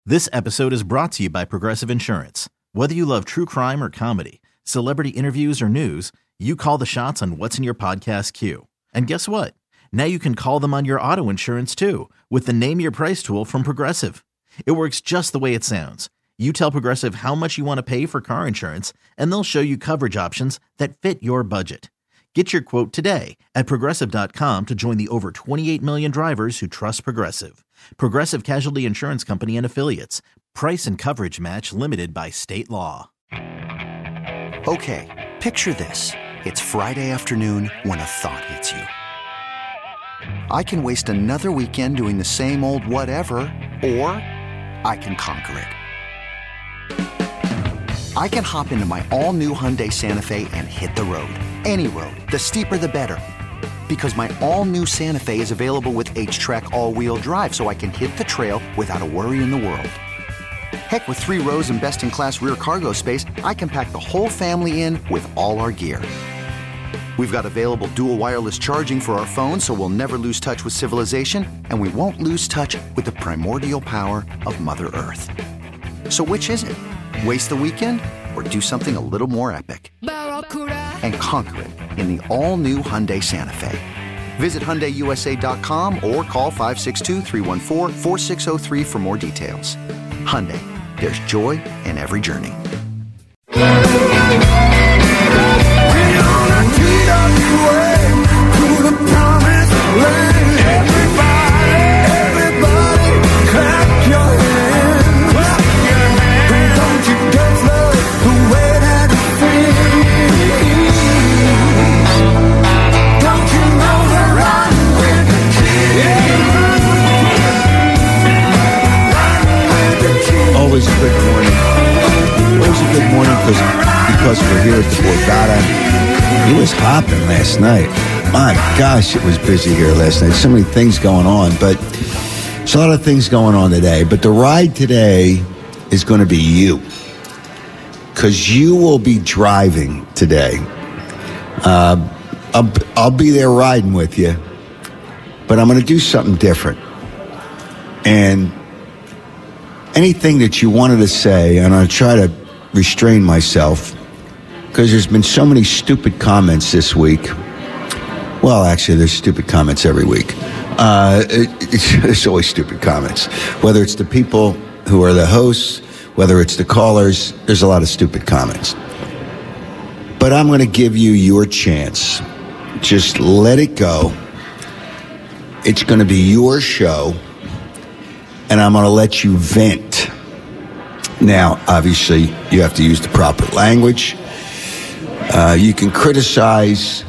This episode is brought to you by Progressive Insurance. Whether you love true crime or comedy, celebrity interviews or news, you call the shots on what's in your podcast queue. And guess what? Now you can call them on your auto insurance too with the Name Your Price tool from Progressive. It works just the way it sounds. You tell Progressive how much you want to pay for car insurance, and they'll show you coverage options that fit your budget. Get your quote today at Progressive.com to join the over 28 million drivers who trust Progressive. Progressive Casualty Insurance Company and Affiliates. Price and coverage match limited by state law. Okay, picture this. It's Friday afternoon when a thought hits you. I can waste another weekend doing the same old whatever, or I can conquer it. I can hop into my all-new Hyundai Santa Fe and hit the road. Any road. The steeper, the better. Because my all-new Santa Fe is available with H-Track all-wheel drive, so I can hit the trail without a worry in the world. Heck, with 3 rows and best-in-class rear cargo space, I can pack the whole family in with all our gear. We've got available dual wireless charging for our phones, so we'll never lose touch with civilization, and we won't lose touch with the primordial power of Mother Earth. So which is it? Waste the weekend or do something a little more epic? And conquer it in the all-new Hyundai Santa Fe. Visit HyundaiUSA.com or call 562-314-4603 for more details. Hyundai, there's joy in every journey. Always a good morning. Always a good morning because we're here at the Borgata. It was hopping last night. My gosh, it was busy here last night. So many things going on, but there's a lot of things going on today. But the ride today is going to be you, because you will be driving today. I'll be there riding with you, but I'm going to do something different. And anything that you wanted to say, and I'll try to restrain myself, because there's been so many stupid comments this week. Well, actually, there's stupid comments every week. There's always stupid comments. Whether it's the people who are the hosts, whether it's the callers, there's a lot of stupid comments. But I'm going to give you your chance. Just let it go. It's going to be your show. And I'm going to let you vent. Now, obviously, you have to use the proper language. You can criticize,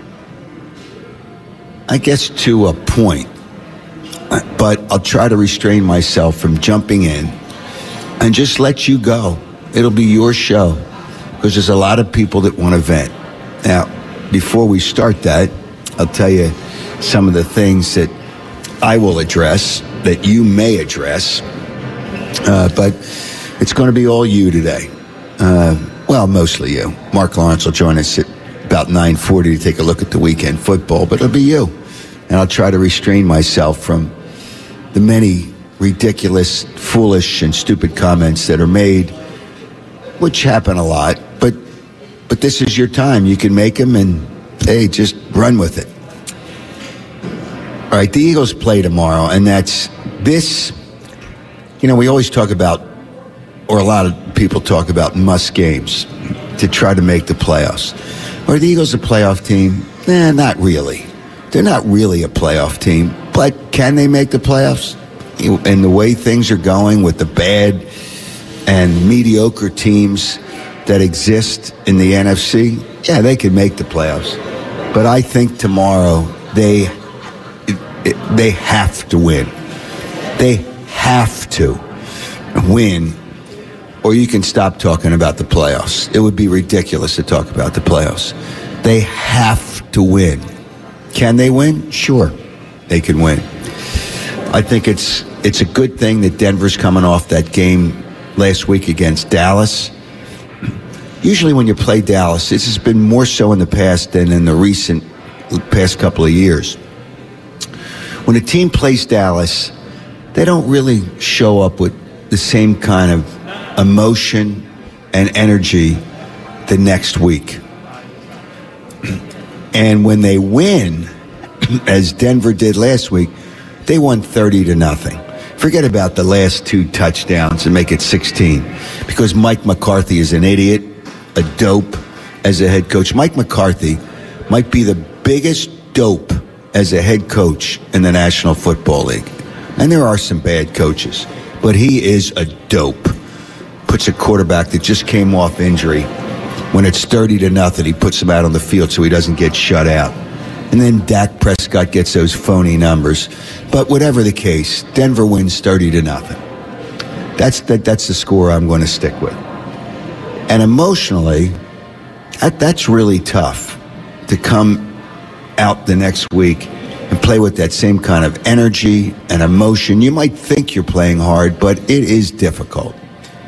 I guess, to a point. But I'll try to restrain myself from jumping in and just let you go. It'll be your show, because there's a lot of people that want to vent. Now, before we start that, I'll tell you some of the things that I will address, that you may address, but it's going to be all you today. Well, mostly you. Mark Lawrence will join us at about 9:40 to take a look at the weekend football, but it'll be you. And I'll try to restrain myself from the many ridiculous, foolish, and stupid comments that are made, which happen a lot, but this is your time. You can make them, and hey, just run with it. All right, the Eagles play tomorrow, and that's this. You know, we always talk about, or a lot of people talk about, must games to try to make the playoffs. Are the Eagles a playoff team? Not really. They're not really a playoff team, but can they make the playoffs? And the way things are going with the bad and mediocre teams that exist in the NFC, yeah, they can make the playoffs. But I think tomorrow they have to win. They have to win, or you can stop talking about the playoffs. It would be ridiculous to talk about the playoffs. They have to win. Can they win? Sure, they can win. I think it's a good thing that Denver's coming off that game last week against Dallas. Usually when you play Dallas, this has been more so in the past than in the past couple of years. When a team plays Dallas, they don't really show up with the same kind of emotion and energy the next week. And when they win, as Denver did last week, they won 30-0. Forget about the last 2 touchdowns and make it 16, because Mike McCarthy is an idiot, a dope as a head coach. Mike McCarthy might be the biggest dope as a head coach in the National Football League. And there are some bad coaches, but he is a dope. Puts a quarterback that just came off injury, when it's 30-0, he puts him out on the field so he doesn't get shut out. And then Dak Prescott gets those phony numbers. But whatever the case, Denver wins 30-0. That's the score I'm going to stick with. And emotionally, that's really tough to come out the next week and play with that same kind of energy and emotion. You might think you're playing hard, but it is difficult.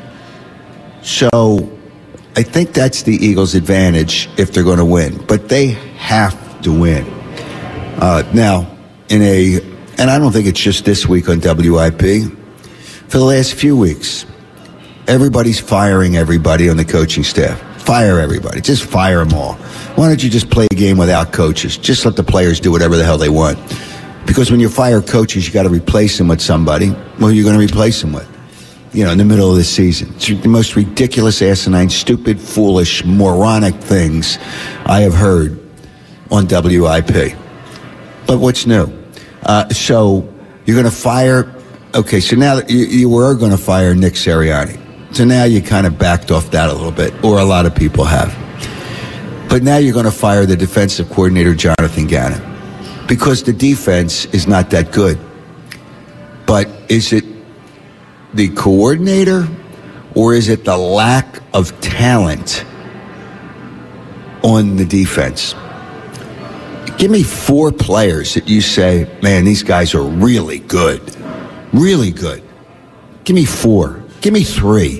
So I think that's the Eagles' advantage if they're going to win. But they have to win. Now, and I don't think it's just this week on WIP. For the last few weeks, everybody's firing everybody on the coaching staff. Fire everybody. Just fire them all. Why don't you just play a game without coaches? Just let the players do whatever the hell they want. Because when you fire coaches, you got to replace them with somebody. Well, you're going to replace them with, in the middle of the season. It's the most ridiculous, asinine, stupid, foolish, moronic things I have heard on WIP. But what's new? So you're going to fire. Okay, so now you were going to fire Nick Sirianni. So now you kind of backed off that a little bit, or a lot of people have. But now you're going to fire the defensive coordinator, Jonathan Gannon, because the defense is not that good. But is it the coordinator, or is it the lack of talent on the defense? Give me 4 players that you say, man, these guys are really good. Really good. Give me 4. Give me 3.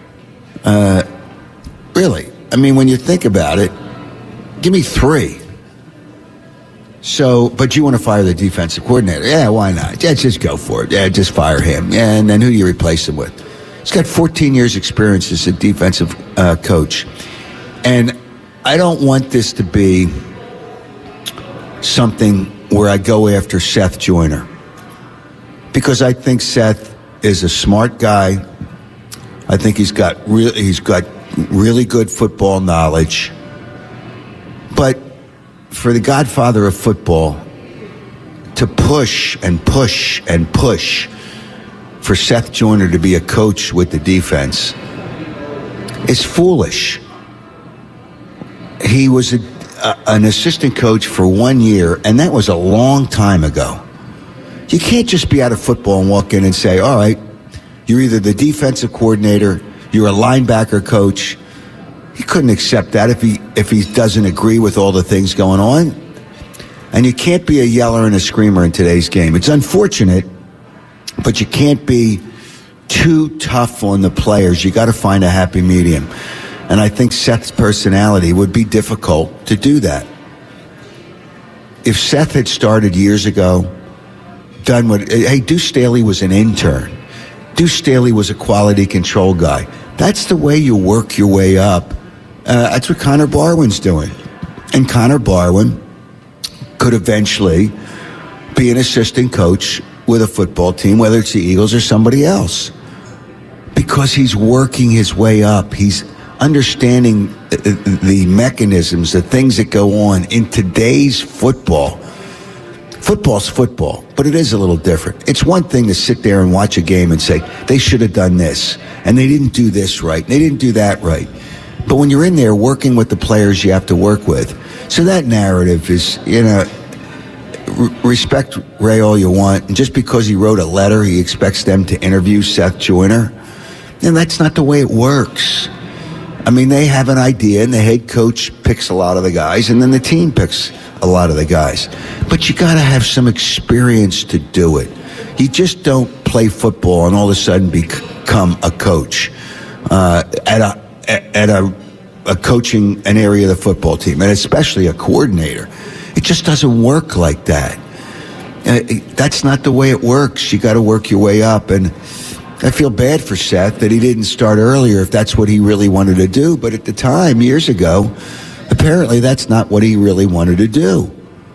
Really. I mean, when you think about it, give me 3. So, but you want to fire the defensive coordinator. Yeah, why not? Yeah, just go for it. Yeah, just fire him. Yeah, and then who do you replace him with? He's got 14 years experience as a defensive coach. And I don't want this to be something where I go after Seth Joyner, because I think Seth is a smart guy. I think he's got really good football knowledge. But for the godfather of football to push and push and push for Seth Joyner to be a coach with the defense is foolish. He was an assistant coach for 1 year, and that was a long time ago. You can't just be out of football and walk in and say, all right, you're either the defensive coordinator, you're a linebacker coach. He couldn't accept that if he doesn't agree with all the things going on. And you can't be a yeller and a screamer in today's game. It's unfortunate, but you can't be too tough on the players. You got to find a happy medium. And I think Seth's personality would be difficult to do that. If Seth had started years ago, done what... Hey, Deuce Staley was an intern. Deuce Staley was a quality control guy. That's the way you work your way up. That's what Connor Barwin's doing. And Connor Barwin could eventually be an assistant coach with a football team, whether it's the Eagles or somebody else, because he's working his way up. He's understanding the mechanisms, the things that go on in today's football. Football's football, but it is a little different. It's one thing to sit there and watch a game and say, they should have done this, and they didn't do this right, and they didn't do that right. But when you're in there working with the players you have to work with, so that narrative is, respect Ray all you want, and just because he wrote a letter, he expects them to interview Seth Joyner, and that's not the way it works. I mean, they have an idea, and the head coach picks a lot of the guys, and then the team picks a lot of the guys. But you got to have some experience to do it. You just don't play football and all of a sudden become a coach at a coaching an area of the football team, and especially a coordinator. It just doesn't work like that. That's not the way it works. You got to work your way up, and I feel bad for Seth that he didn't start earlier if that's what he really wanted to do. But at the time, years ago, apparently that's not what he really wanted to do.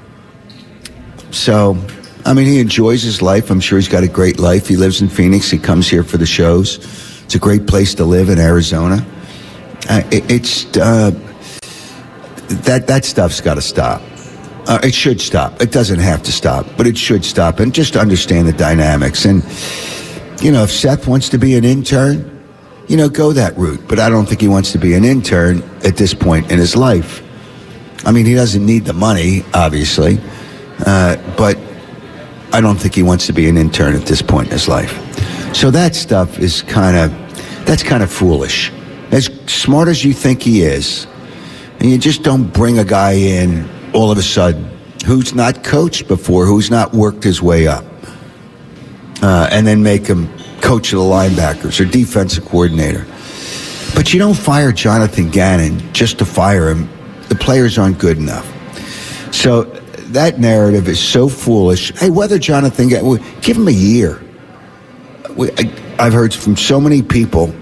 So, I mean, he enjoys his life. I'm sure he's got a great life. He lives in Phoenix. He comes here for the shows. It's a great place to live in Arizona. That stuff's got to stop. It should stop. It doesn't have to stop, but it should stop. And just understand the dynamics. And, if Seth wants to be an intern, go that route. But I don't think he wants to be an intern at this point in his life. I mean, he doesn't need the money, obviously. But I don't think he wants to be an intern at this point in his life. So that stuff is kind of foolish. As smart as you think he is, and you just don't bring a guy in all of a sudden who's not coached before, who's not worked his way up, and then make him coach of the linebackers or defensive coordinator. But you don't fire Jonathan Gannon just to fire him. The players aren't good enough. So that narrative is so foolish. Hey, whether Jonathan Gannon, give him a year. I've heard from so many people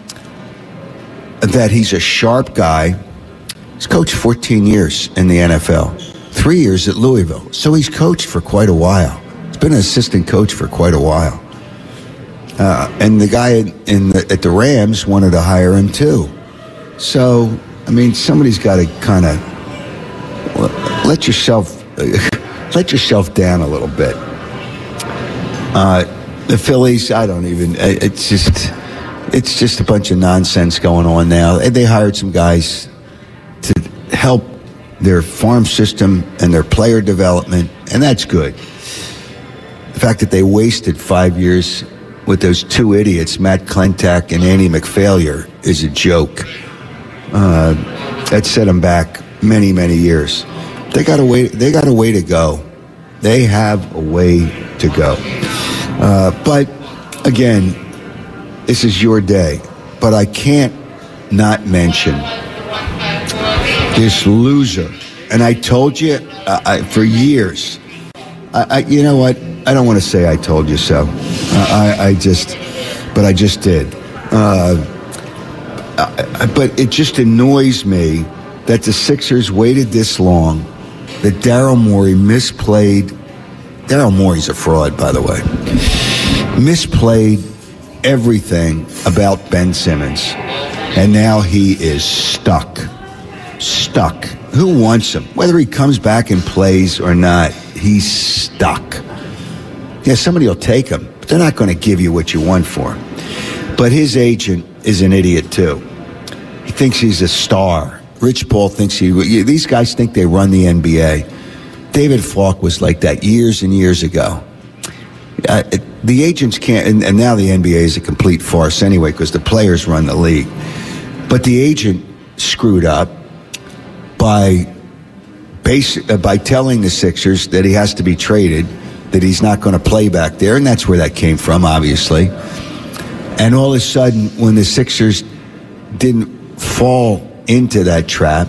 that he's a sharp guy. He's coached 14 years in the NFL, 3 years at Louisville. So he's coached for quite a while. He's been an assistant coach for quite a while. And the guy at the Rams wanted to hire him too. So, I mean, somebody's got to kind of let yourself down a little bit. The Phillies, it's just a bunch of nonsense going on now. They hired some guys to help their farm system and their player development, and that's good. The fact that they wasted 5 years with those two idiots, Matt Klentak and Andy McPhailure, is a joke. That set them back many, many years. They got a way to go. They have a way to go. But again, this is your day. But I can't not mention this loser. And I told you for years. You know what? I don't want to say I told you so. But I just did. But it just annoys me that the Sixers waited this long, that Daryl Morey misplayed. Daryl Morey's a fraud, by the way. Misplayed everything about Ben Simmons. And now he is stuck. Stuck. Who wants him? Whether he comes back and plays or not, he's stuck. Yeah, somebody will take him, but they're not going to give you what you want for him. But his agent is an idiot, too. He thinks he's a star. Rich Paul thinks these guys think they run the NBA. David Falk was like that years and years ago. The agents can't, and now the NBA is a complete farce anyway because the players run the league. But the agent screwed up by telling the Sixers that he has to be traded, that he's not going to play back there, and that's where that came from, obviously. And all of a sudden, when the Sixers didn't fall into that trap,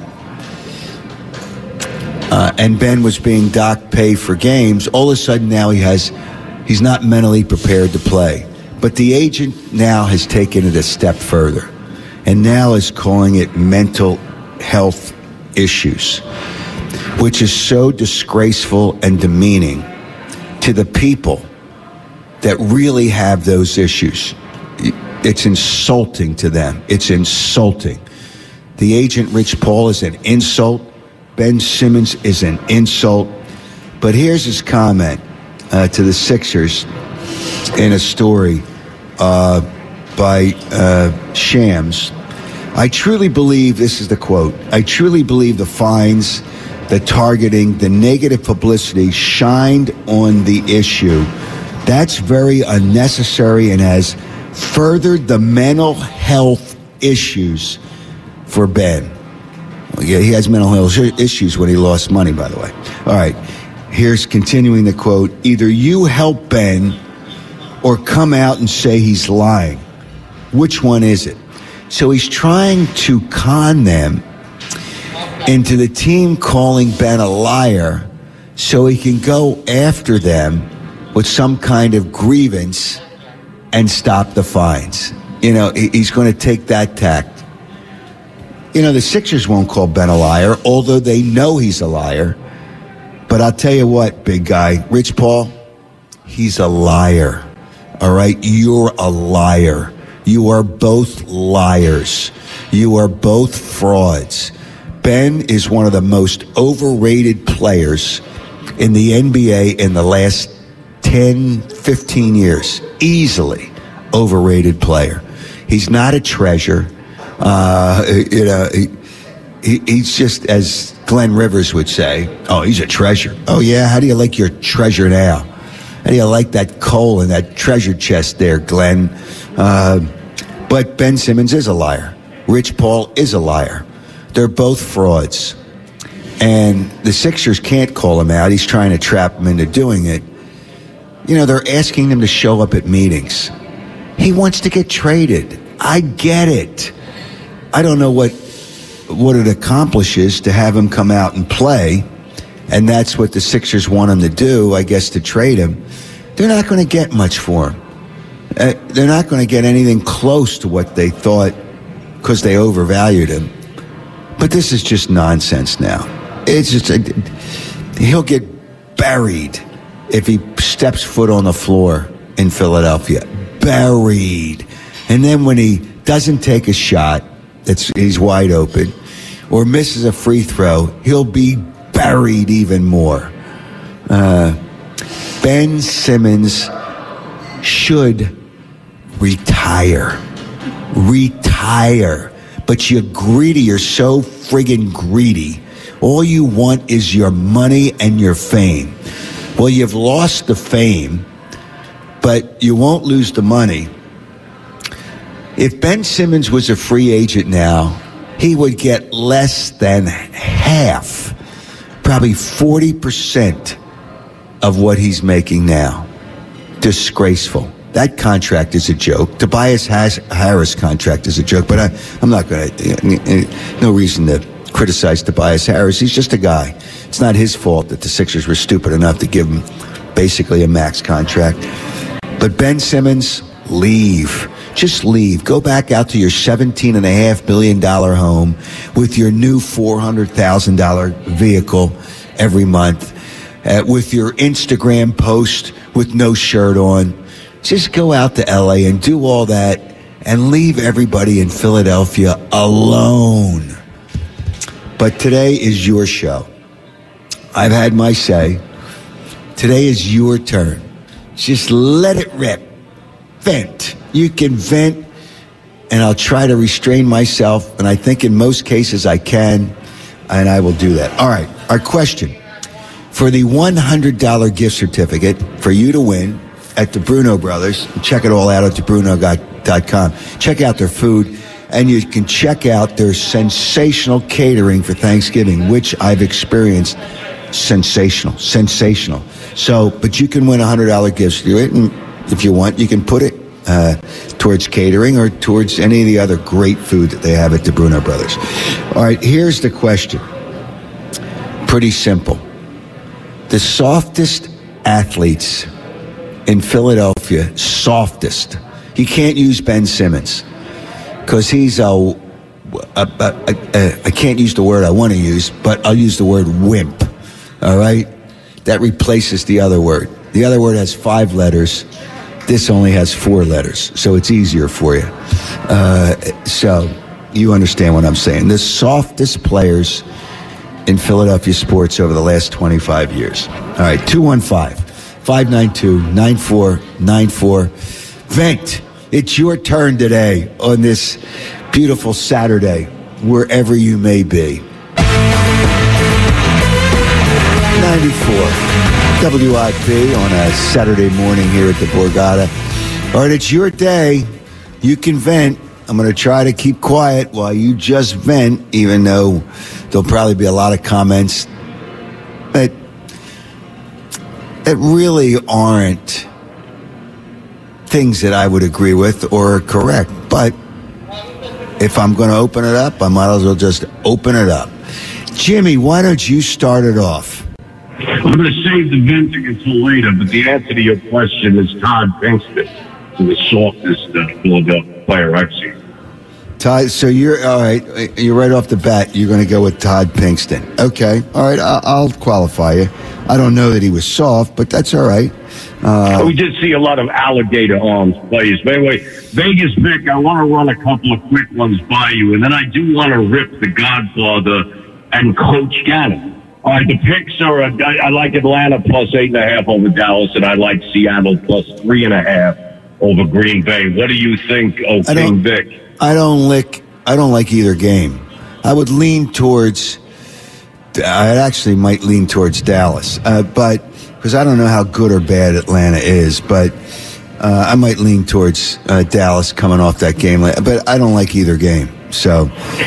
and Ben was being docked pay for games, all of a sudden now he's not mentally prepared to play. But the agent now has taken it a step further and now is calling it mental health issues, which is so disgraceful and demeaning to the people that really have those issues. It's insulting to them. It's insulting. The agent, Rich Paul, is an insult. Ben Simmons is an insult. But here's his comment to the Sixers in a story by Shams. I truly believe, this is the quote, I truly believe the fines, the targeting, the negative publicity shined on the issue. That's very unnecessary and has furthered the mental health issues for Ben. Well, yeah, he has mental health issues when he lost money, by the way. All right, here's continuing the quote. Either you help Ben or come out and say he's lying. Which one is it? So he's trying to con them into the team calling Ben a liar so he can go after them with some kind of grievance and stop the fines. He's going to take that tact. The Sixers won't call Ben a liar, although they know he's a liar. But I'll tell you what, big guy, Rich Paul, he's a liar. All right? You're a liar. You are both liars. You are both frauds. Ben is one of the most overrated players in the NBA in the last 10, 15 years. Easily overrated player. He's not a treasure. He's just, as Glenn Rivers would say, oh, he's a treasure. Oh, yeah? How do you like your treasure now? How do you like that coal in that treasure chest there, Glenn? But Ben Simmons is a liar. Rich Paul is a liar. They're both frauds. And the Sixers can't call him out. He's trying to trap him into doing it. They're asking him to show up at meetings. He wants to get traded. I get it. I don't know what it accomplishes to have him come out and play, and that's what the Sixers want him to do, I guess, to trade him. They're not going to get much for him. They're not going to get anything close to what they thought because they overvalued him. But this is just nonsense now. It's just he'll get buried if he steps foot on the floor in Philadelphia. Buried. And then when he doesn't take a shot, he's wide open, or misses a free throw, he'll be buried even more. Ben Simmons should retire. Retire. But you're greedy. You're so friggin' greedy. All you want is your money and your fame. Well, you've lost the fame, but you won't lose the money. If Ben Simmons was a free agent now, he would get less than half, probably 40% of what he's making now. Disgraceful. That contract is a joke. Tobias Harris contract is a joke, but I'm not going to, no reason to criticize Tobias Harris. He's just a guy. It's not his fault that the Sixers were stupid enough to give him basically a max contract. But Ben Simmons, leave. Just leave. Go back out to your $17.5 million home with your new $400,000 vehicle every month, with your Instagram post with no shirt on. Just go out to LA and do all that and leave everybody in Philadelphia alone. But today is your show. I've had my say. Today is your turn. Just let it rip. Vent. You can vent, and I'll try to restrain myself, and I think in most cases I can, and I will do that. All right, our question. For the $100 gift certificate for you to win at the Bruno Brothers, check it all out at thebruno.com. Check out their food, and you can check out their sensational catering for Thanksgiving, which I've experienced. Sensational. So, but you can win a $100 gift certificate, and if you want, you can put it towards catering or towards any of the other great food that they have at the Bruno Brothers. All right, here's the question. Pretty simple. The softest athletes in Philadelphia, softest. You can't use Ben Simmons because he's I can't use the word I want to use, but I'll use the word wimp. All right? That replaces the other word. The other word has 5 letters. This only has 4 letters, so it's easier for you. So you understand what I'm saying. The softest players in Philadelphia sports over the last 25 years. All right, 215-592-9494. Vent. It's your turn today on this beautiful Saturday, wherever you may be. 94 WIP on a Saturday morning here at the Borgata. All right, it's your day. You can vent. I'm going to try to keep quiet while you just vent, even though there'll probably be a lot of comments that really aren't things that I would agree with or correct. But if I'm going to open it up, I might as well just open it up. Jimmy, why don't you start it off? I'm going to save the venting until later, but the answer to your question is Todd Pinkston. to the softness that Philadelphia player I've seen. Todd, so you're all right. You're right off the bat. You're going to go with Todd Pinkston. Okay, all right. I'll qualify you. I don't know that he was soft, but that's all right. We did see a lot of alligator arms plays. But anyway, Vegas Vic, I want to run a couple of quick ones by you, and then I do want to rip the Godfather and Coach Gannon. All right, the picks are, I like Atlanta plus 8.5 over Dallas, and I like Seattle plus 3.5 over Green Bay. What do you think, King Vic? I don't like either game. I would lean towards. I actually might lean towards Dallas, but because I don't know how good or bad Atlanta is, but I might lean towards Dallas coming off that game. But I don't like either game, so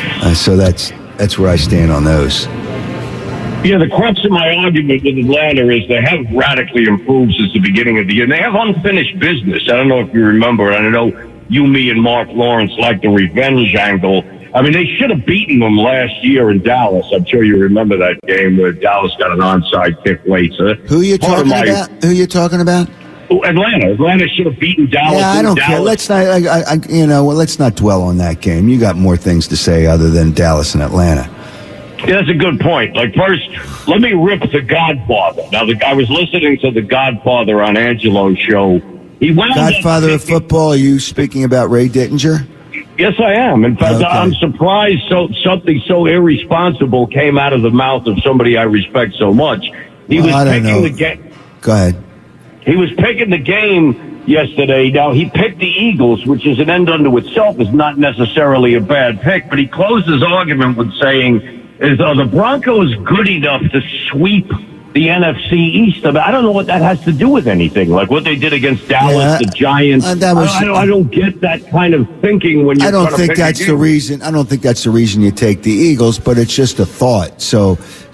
that's where I stand on those. Yeah, the crux of my argument with Atlanta is they have radically improved since the beginning of the year. They have unfinished business. I don't know if you remember. I know you, me, and Mark Lawrence like the revenge angle. I mean, they should have beaten them last year in Dallas. I'm sure you remember that game where Dallas got an onside kick late. So who are you talking about? Who are you talking about? Atlanta. Atlanta should have beaten Dallas. Yeah, I don't care. Let's not. Let's not dwell on that game. You got more things to say other than Dallas and Atlanta. Yeah, that's a good point. Like, first, let me rip the Godfather. Now, I was listening to the Godfather on Angelo's show. He wound Godfather of football. Are you speaking about Ray Dittinger? Yes, I am. In fact, I'm surprised something so irresponsible came out of the mouth of somebody I respect so much. He was picking the game. Go ahead. He was picking the game yesterday. Now, he picked the Eagles, which is an end unto itself, is not necessarily a bad pick, but he closed his argument with saying, are the Broncos good enough to sweep the NFC East? I don't know what that has to do with anything. Like what they did against Dallas, the Giants. I don't get that kind of thinking when you're I don't think that's the reason. I don't think that's the reason you take the Eagles, but it's just a thought. So,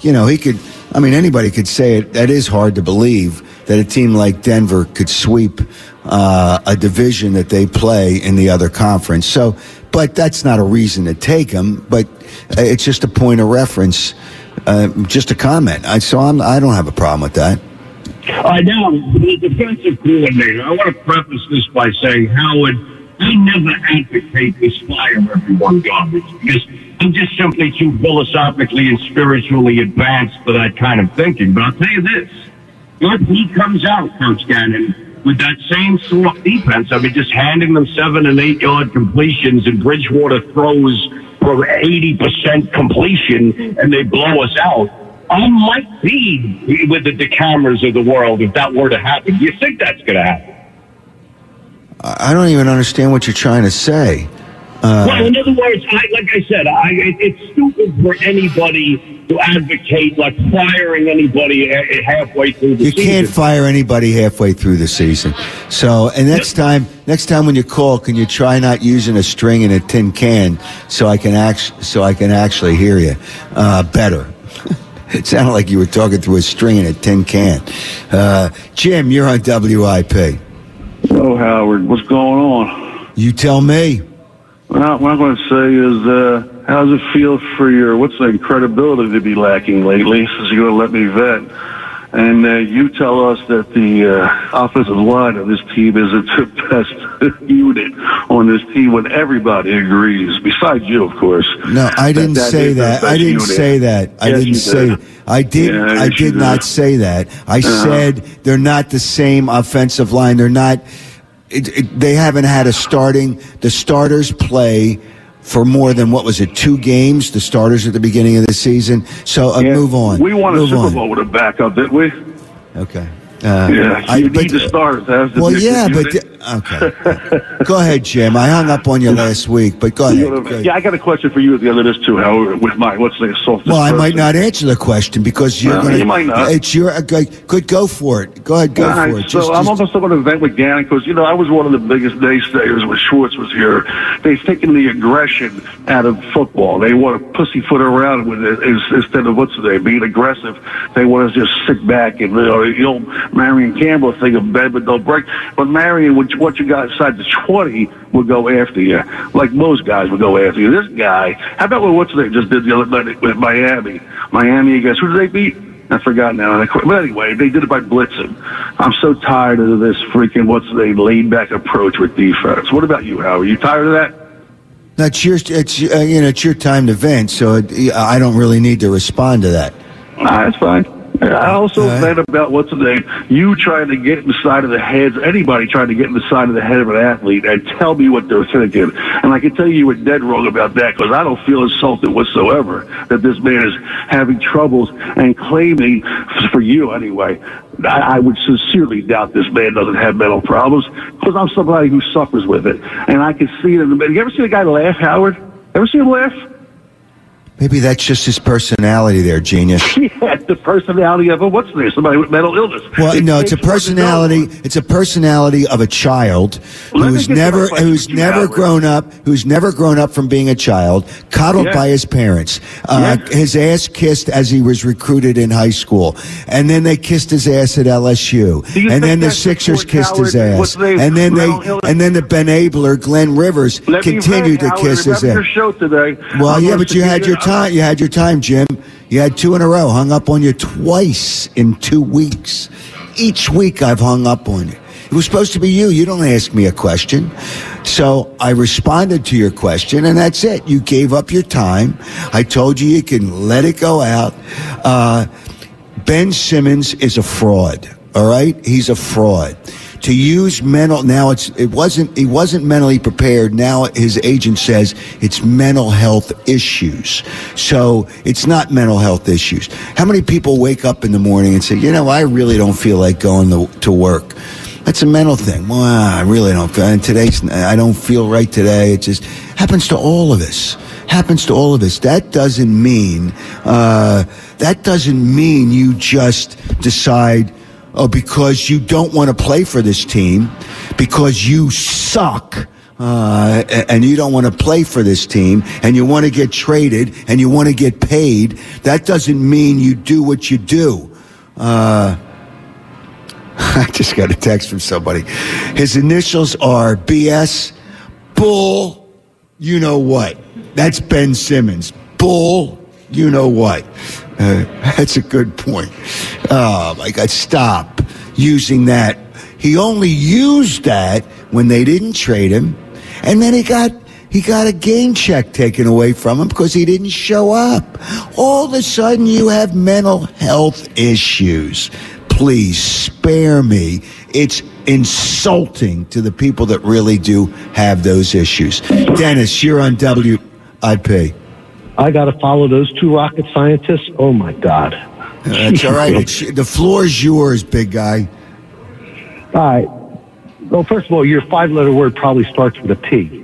anybody could say it. That is hard to believe that a team like Denver could sweep a division that they play in the other conference. So, but that's not a reason to take them. But it's just a point of reference, just a comment. I don't have a problem with that. Now, the defensive coordinator, I want to preface this by saying, Howard, I never advocate this fire everyone garbage because I'm just simply too philosophically and spiritually advanced for that kind of thinking. But I'll tell you this, if he comes out, Coach Gannon, with that same soft defense, just handing them 7- and 8-yard completions and Bridgewater throws for 80% completion and they blow us out, I might be with the DeCamers of the world if that were to happen. Do you think that's going to happen? I don't even understand what you're trying to say. Well, in other words, like I said, it's stupid for anybody to advocate like firing anybody halfway through the season. You can't fire anybody halfway through the season. So, and next time when you call, can you try not using a string in a tin can so I can actually hear you better? It sounded like you were talking through a string in a tin can. Jim, you're on WIP. Oh, Howard, what's going on? You tell me. Well, what I'm going to say is, how does it feel for your, credibility to be lacking lately, since you're going to let me vet? And you tell us that the offensive line of this team isn't the best unit on this team when everybody agrees, besides you, of course. No, I didn't say that. I didn't say that. I didn't say. I did not say that. I said they're not the same offensive line. They're not. They haven't had the starters play for more than, 2 games, the starters at the beginning of the season. So move on. We won a Super Bowl with a backup, didn't we? Okay. You need the starters. Okay. Go ahead, Jim. I hung up on you last week, but go ahead. Yeah, I got a question for you at the end of this too, Howard. With my softest. Well, I might not answer the question because you're going to. You might not. It's your. Good, go for it. Go ahead, go for it. So I'm also going to vent with Gannon because I was one of the biggest naysayers when Schwartz was here. They've taken the aggression out of football. They want to pussyfoot around with it instead of being aggressive. They want to just sit back and Marion Campbell thing of bed but don't break. But Marion, what you got inside the 20 would go after you, like most guys would go after you. This guy, how about what they just did the other night with Miami? Miami against who did they beat? I forgot now. But anyway, they did it by blitzing. I'm so tired of this freaking, laid-back approach with defense. What about you, Howard? You tired of that? That's it's your time to vent, so I don't really need to respond to that. That's fine. I also read about you trying to get inside of the heads, anybody trying to get inside of the head of an athlete and tell me what they're thinking. And I can tell you were dead wrong about that, because I don't feel insulted whatsoever that this man is having troubles and claiming, for you anyway, I would sincerely doubt this man doesn't have mental problems, because I'm somebody who suffers with it. And I can see it in the man. You ever see a guy laugh, Howard? Ever see him laugh? Maybe that's just his personality there, genius. Yeah, the personality of somebody with mental illness. Well, no, it's a personality. It's a personality of a child who's never grown up from being a child, coddled by his parents, his ass kissed as he was recruited in high school, and then they kissed his ass at LSU, and then the Sixers kissed his ass, and then the Ben Abler, Glenn Rivers continued to kiss his ass. Your show today. Well, yeah, but you had your time. You had your time, Jim. You had 2 in a row. Hung up on you twice in 2 weeks. Each week I've hung up on you. It was supposed to be you. You don't ask me a question. So I responded to your question, and that's it. You gave up your time. I told you can let it go out. Ben Simmons is a fraud. All right? He's a fraud. To use he wasn't mentally prepared. Now his agent says it's mental health issues. So it's not mental health issues. How many people wake up in the morning and say, I really don't feel like going to work? That's a mental thing. Well, I really don't feel, and I don't feel right today. It just happens to all of us. That doesn't mean you just decide, because you don't want to play for this team, because you suck, and you don't want to play for this team, and you want to get traded, and you want to get paid. That doesn't mean you do what you do. I just got a text from somebody. His initials are BS. Bull, you know what? That's Ben Simmons. Bull, you know what? That's a good point. Oh, my God, stop using that. He only used that when they didn't trade him, and then he got a game check taken away from him because he didn't show up. All of a sudden, you have mental health issues. Please spare me. It's insulting to the people that really do have those issues. Dennis, you're on WIP. I got to follow those 2 rocket scientists. Oh, my God. That's all right. The floor is yours, big guy. All right. Well, first of all, your 5-letter word probably starts with a P.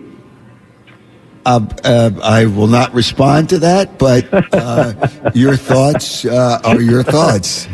I will not respond to that, but your thoughts are your thoughts.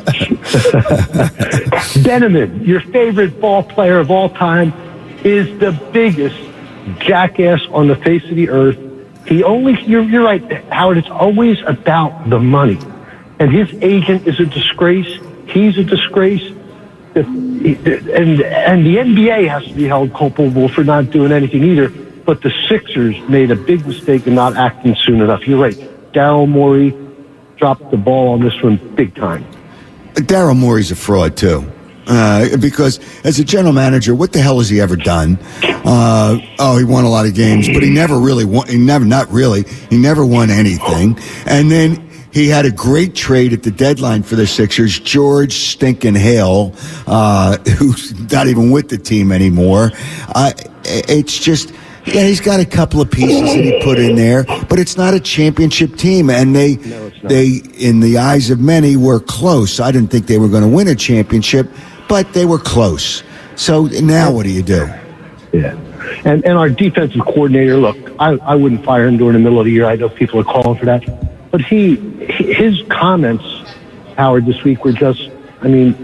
Benjamin, your favorite ball player of all time, is the biggest jackass on the face of the earth. You're right, Howard, it's always about the money. And his agent is a disgrace. He's a disgrace. And the NBA has to be held culpable for not doing anything either. But the Sixers made a big mistake in not acting soon enough. You're right. Daryl Morey dropped the ball on this one big time. Daryl Morey's a fraud, too. Because as a general manager, what the hell has he ever done? He won a lot of games, but he never really won. He never won anything. And then he had a great trade at the deadline for the Sixers, George Stinkin' Hale, who's not even with the team anymore. It's just... Yeah, he's got a couple of pieces that he put in there, but it's not a championship team, and they, in the eyes of many, were close. I didn't think they were going to win a championship, but they were close. So now what do you do? Yeah, and our defensive coordinator, look, I wouldn't fire him during the middle of the year. I know people are calling for that, but his comments, Howard, this week were just, lame.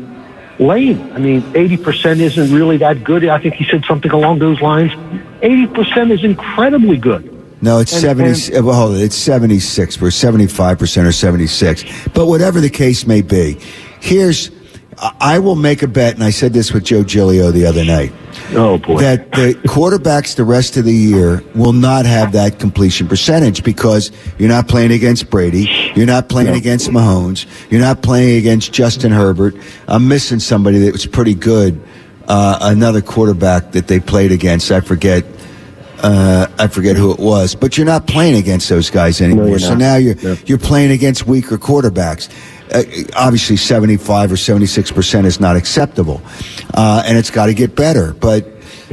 80% isn't really that good. I think he said something along those lines. 80% is incredibly good. No, it's 76. We're 75% or 76. But whatever the case may be, I will make a bet, and I said this with Joe Giglio the other night. Oh, boy. That the quarterbacks the rest of the year will not have that completion percentage because you're not playing against Brady. You're not playing against Mahomes. You're not playing against Justin Herbert. I'm missing somebody that was pretty good. Another quarterback that they played against. I forget who it was. But you're not playing against those guys anymore. No, so now you're playing against weaker quarterbacks. Obviously 75 or 76% is not acceptable, and it's got to get better. But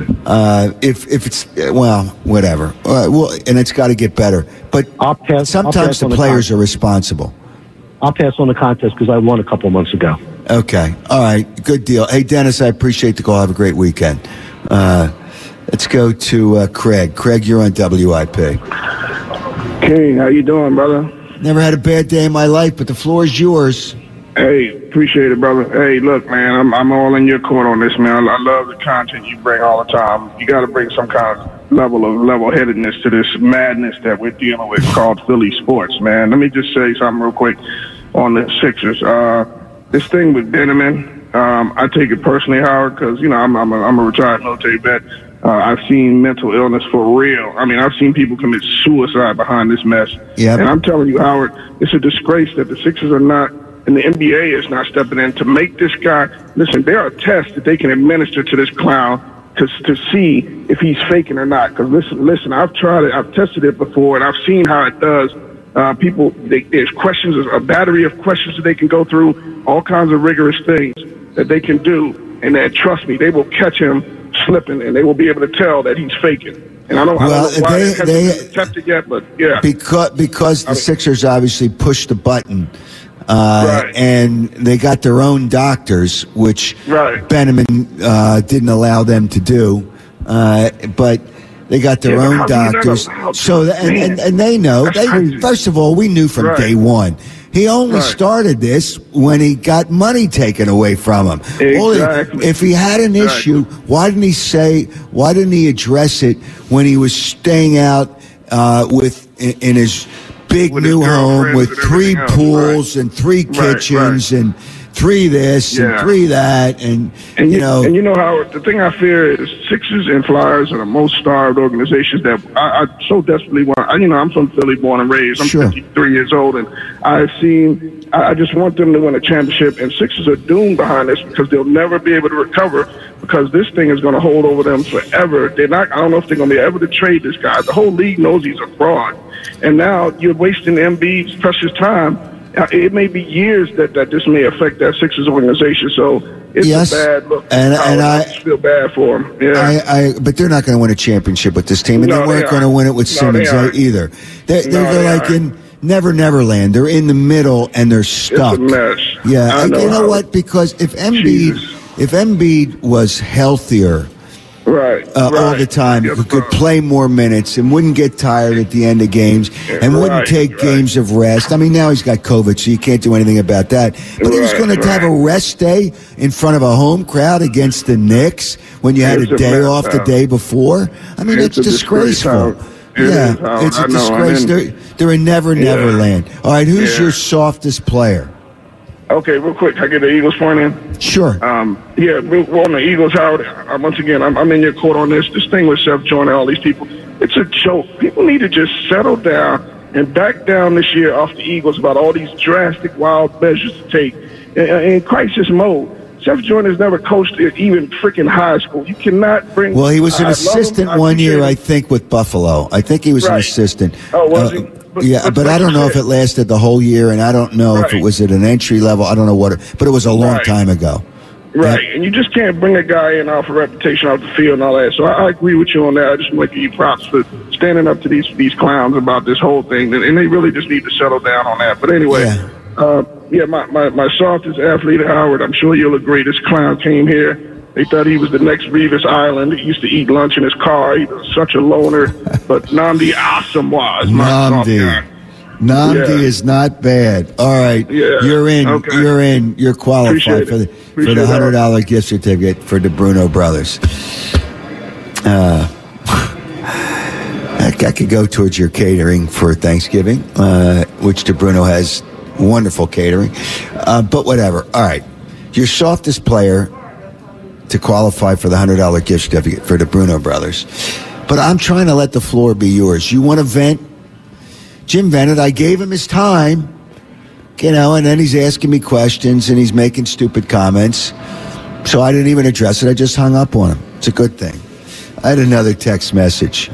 if it's whatever, and it's got to get better. But sometimes the players are responsible. I'll pass on the contest because I won a couple months ago. Okay, all right, good deal. Hey, Dennis, I appreciate the call. Have a great weekend. Let's go to Craig. Craig, you're on WIP. King, how you doing, brother? Never had a bad day in my life, but the floor is yours. Hey, appreciate it, brother. Hey, look, man, I'm all in your court on this, man. I love the content you bring all the time. You got to bring some kind of level of level-headedness to this madness that we're dealing with called Philly sports, man. Let me just say something real quick on the Sixers. This thing with Benjamin, I take it personally, Howard, because, you know, I'm a retired military vet. I've seen mental illness for real. I mean, I've seen people commit suicide behind this mess. Yep. And I'm telling you, Howard, it's a disgrace that the Sixers are not, and the NBA is not stepping in to make this guy. Listen, there are tests that they can administer to this clown to see if he's faking or not. Because listen, I've tried it, I've tested it before, and I've seen how it does. There's questions, a battery of questions that they can go through, all kinds of rigorous things that they can do, and then trust me, they will catch him slipping, and they will be able to tell that he's faking. And I don't know why they haven't tested yet, but yeah, because the Sixers obviously pushed the button, right. and they got their own doctors, which Benjamin didn't allow them to do, but they got their own doctors. So and they know. First of all, we knew from day one. He only started this when he got money taken away from him. Exactly. If he had an issue, why didn't he address it when he was staying out in his big new home with 3 pools and 3 kitchens and 3 this and 3 that, and you know. And you know, Howard, the thing I fear is Sixers and Flyers are the most starved organizations that I so desperately want. I'm from Philly, born and raised. I'm 53 years old, and I just want them to win a championship. And Sixers are doomed behind this because they'll never be able to recover because this thing is going to hold over them forever. I don't know if they're going to be able to trade this guy. The whole league knows he's a fraud, and now you're wasting Embiid's precious time. It may be years that this may affect that Sixers organization, so it's a bad look. And I just feel bad for them. Yeah. But they're not going to win a championship with this team, and they weren't going to win it with Simmons either. They're like in Never Land. They're in the middle, and they're stuck. It's a mess. Yeah, and you know what? Because if Embiid was healthier. All the time, could play more minutes and wouldn't get tired at the end of games and wouldn't take games of rest. I mean, now he's got COVID, so you can't do anything about that. But he was going to have a rest day in front of a home crowd against the Knicks when you had a day off the day before. I mean, it's disgraceful. It's a disgrace. They're in Never Land. All right, who's your softest player? Okay, real quick, can I get the Eagles point in? Sure. On the Eagles, Howard, once again, I'm in your court on this. This thing with Seth Joyner, all these people, it's a joke. People need to just settle down and back down this year off the Eagles about all these drastic, wild measures to take in crisis mode. Seth Joyner's never coached even freaking high school. You cannot bring... Well, he was an assistant one year, I think, with Buffalo. I think he was an assistant. Oh, was he? But I don't know if it lasted the whole year, and I don't know if it was at an entry level. I don't know but it was a long time ago. Right, and you just can't bring a guy in off a reputation off the field and all that. So I agree with you on that. I just want to give you props for standing up to these clowns about this whole thing, and they really just need to settle down on that. But anyway, my softest athlete, Howard, I'm sure you'll agree, this clown came here. They thought he was the next Revis Island. He used to eat lunch in his car. He was such a loner. But Nnamdi Asomugha is my soft guy. Nnamdi is not bad. All right, you're in. Okay. You're in. You're qualified for the $100 gift certificate for the Bruno Brothers. I could go towards your catering for Thanksgiving, which De Bruno has wonderful catering. But whatever. All right. your softest player to qualify for the $100 gift certificate for the Bruno Brothers. But I'm trying to let the floor be yours. You want to vent? Jim vented. I gave him his time, and then he's asking me questions and he's making stupid comments. So I didn't even address it. I just hung up on him. It's a good thing. I had another text message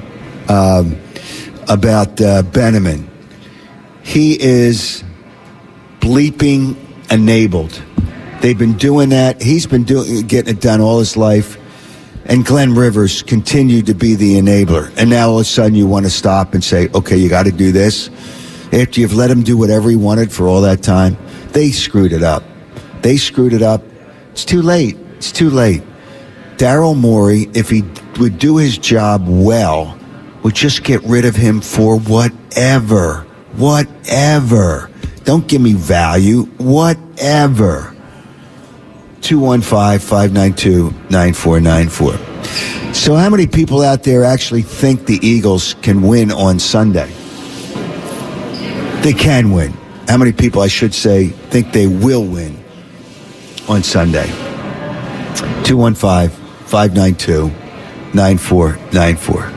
about Benjamin. He is bleeping enabled. They've been doing that. He's been getting it done all his life. And Glenn Rivers continued to be the enabler. And now all of a sudden you want to stop and say, okay, you got to do this. After you've let him do whatever he wanted for all that time, they screwed it up. It's too late. Daryl Morey, if he would do his job well, would just get rid of him for whatever. Don't give me value. Whatever. 215-592-9494. So how many people out there actually think the Eagles can win on Sunday? They can win. How many people, I should say, think they will win on Sunday? 215-592-9494.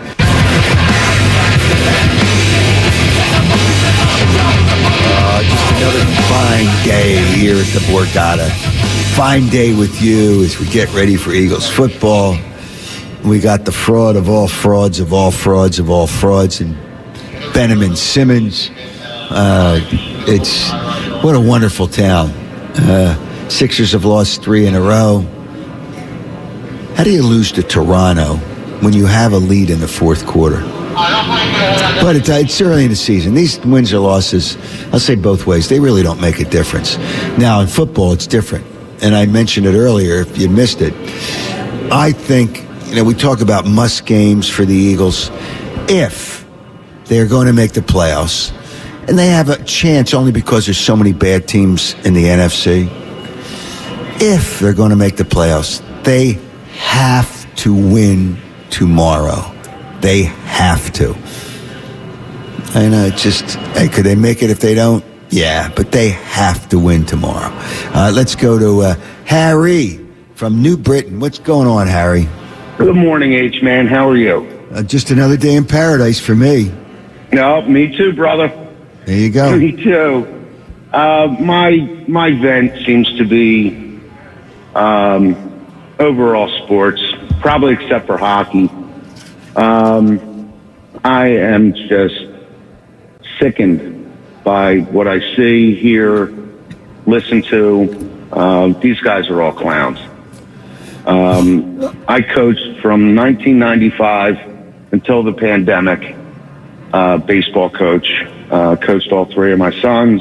Just another fine day here at the Borgata. Fine day with you as we get ready for Eagles football. We got the fraud of all frauds, and Benjamin Simmons. It's what a wonderful town. Sixers have lost 3 in a row. How do you lose to Toronto when you have a lead in the fourth quarter? But it's early in the season. These wins or losses, I'll say both ways, they really don't make a difference. Now, in football, it's different. And I mentioned it earlier, if you missed it. I think, we talk about must games for the Eagles. If they're going to make the playoffs, and they have a chance only because there's so many bad teams in the NFC, if they're going to make the playoffs, they have to win tomorrow. They have to. I know, could they make it if they don't? Yeah, but they have to win tomorrow. Let's go to Harry from New Britain. What's going on, Harry? Good morning, H-Man. How are you? Just another day in paradise for me. No, me too, brother. There you go. Me too. My vent seems to be overall sports, probably except for hockey. I am just sickened by what I see, hear, listen to. These guys are all clowns. I coached from 1995 until the pandemic, baseball coach, coached all 3 of my sons,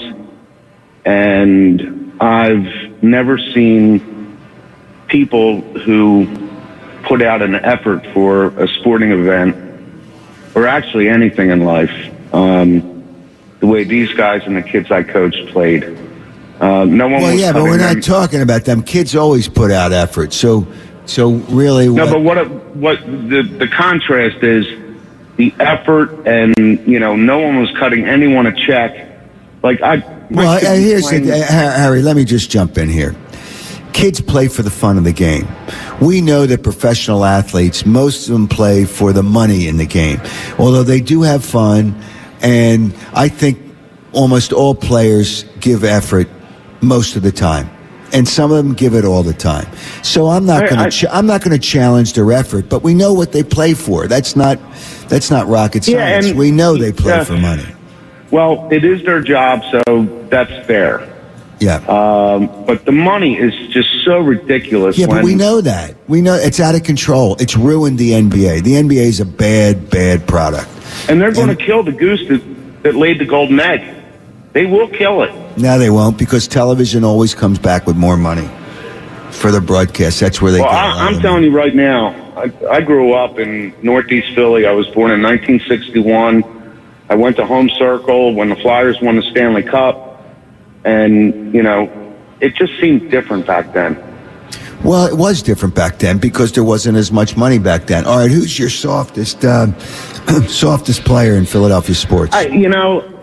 and I've never seen people who put out an effort for a sporting event or actually anything in life the way these guys and the kids I coached played. No one was. Well, yeah, but we're not talking about them. Kids always put out effort. So really, no. But what the contrast is the effort, and no one was cutting anyone a check. Here's Harry. Let me just jump in here. Kids play for the fun of the game. We know that professional athletes, most of them play for the money in the game, although they do have fun. And I think almost all players give effort most of the time, and some of them give it all the time. So I'm not going to challenge their effort, but we know what they play for. That's not rocket science. We know they play for money. Well, it is their job, so that's fair. Yeah. But the money is just so ridiculous. Yeah, but we know that. We know it's out of control. It's ruined the NBA. The NBA is a bad, bad product. And they're going to kill the goose that laid the golden egg. They will kill it. No, they won't, because television always comes back with more money for the broadcast. That's where they get I'm telling you right now, I grew up in Northeast Philly. I was born in 1961. I went to Home Circle when the Flyers won the Stanley Cup. And, it just seemed different back then. Well, it was different back then because there wasn't as much money back then. All right, who's your softest player in Philadelphia sports? I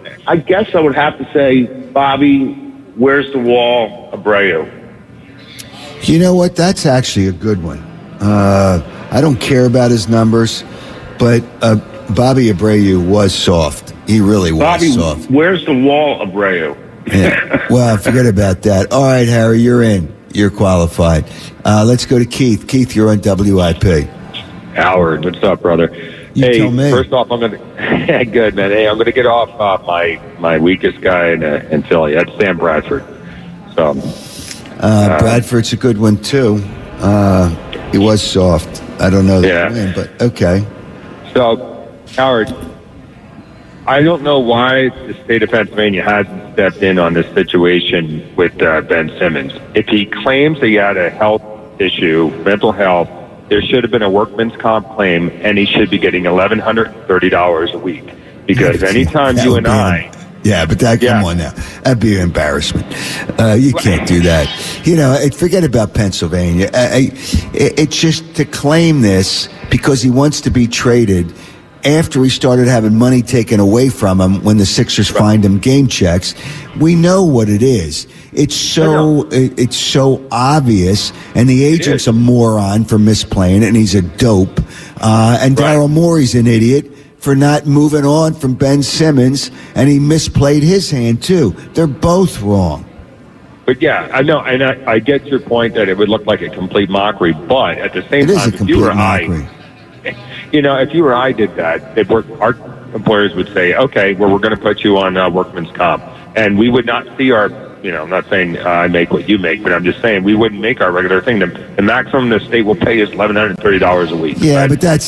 guess I would have to say Bobby, where's the wall, Abreu. You know what? That's actually a good one. I don't care about his numbers, but Bobby Abreu was soft. He really was soft. Where's the wall, Abreu? Yeah. Well, forget about that. All right, Harry, you're in. You're qualified. Let's go to Keith. Keith, you're on WIP. Howard, what's up, brother? You tell me. First off, I'm gonna good man. Hey, I'm gonna get off my weakest guy in Philly. That's Sam Bradford. So Bradford's a good one too. He was soft. I don't know that win, but okay. So, Howard, I don't know why the state of Pennsylvania hasn't stepped in on this situation with Ben Simmons. If he claims that he had a health issue, mental health, there should have been a workman's comp claim, and he should be getting $1,130 a week. Because anytime you and I... Yeah, but come on now. That'd be an embarrassment. You can't do that. You know, forget about Pennsylvania. It's just to claim this because he wants to be traded after he started having money taken away from him when the Sixers fined him game checks. We know what it is. It's so obvious, and the agent's a moron for misplaying it, and he's a dope. And Daryl Morey's an idiot for not moving on from Ben Simmons, and he misplayed his hand too. They're both wrong. But yeah, I know, and I get your point that it would look like a complete mockery, but at the same time, if you or I did that, our employers would say, okay, well, we're going to put you on workman's comp, and we would not see our, I'm not saying I make what you make, but I'm just saying we wouldn't make our regular thing. The maximum the state will pay is $1,130 a week. Yeah, right? But that's,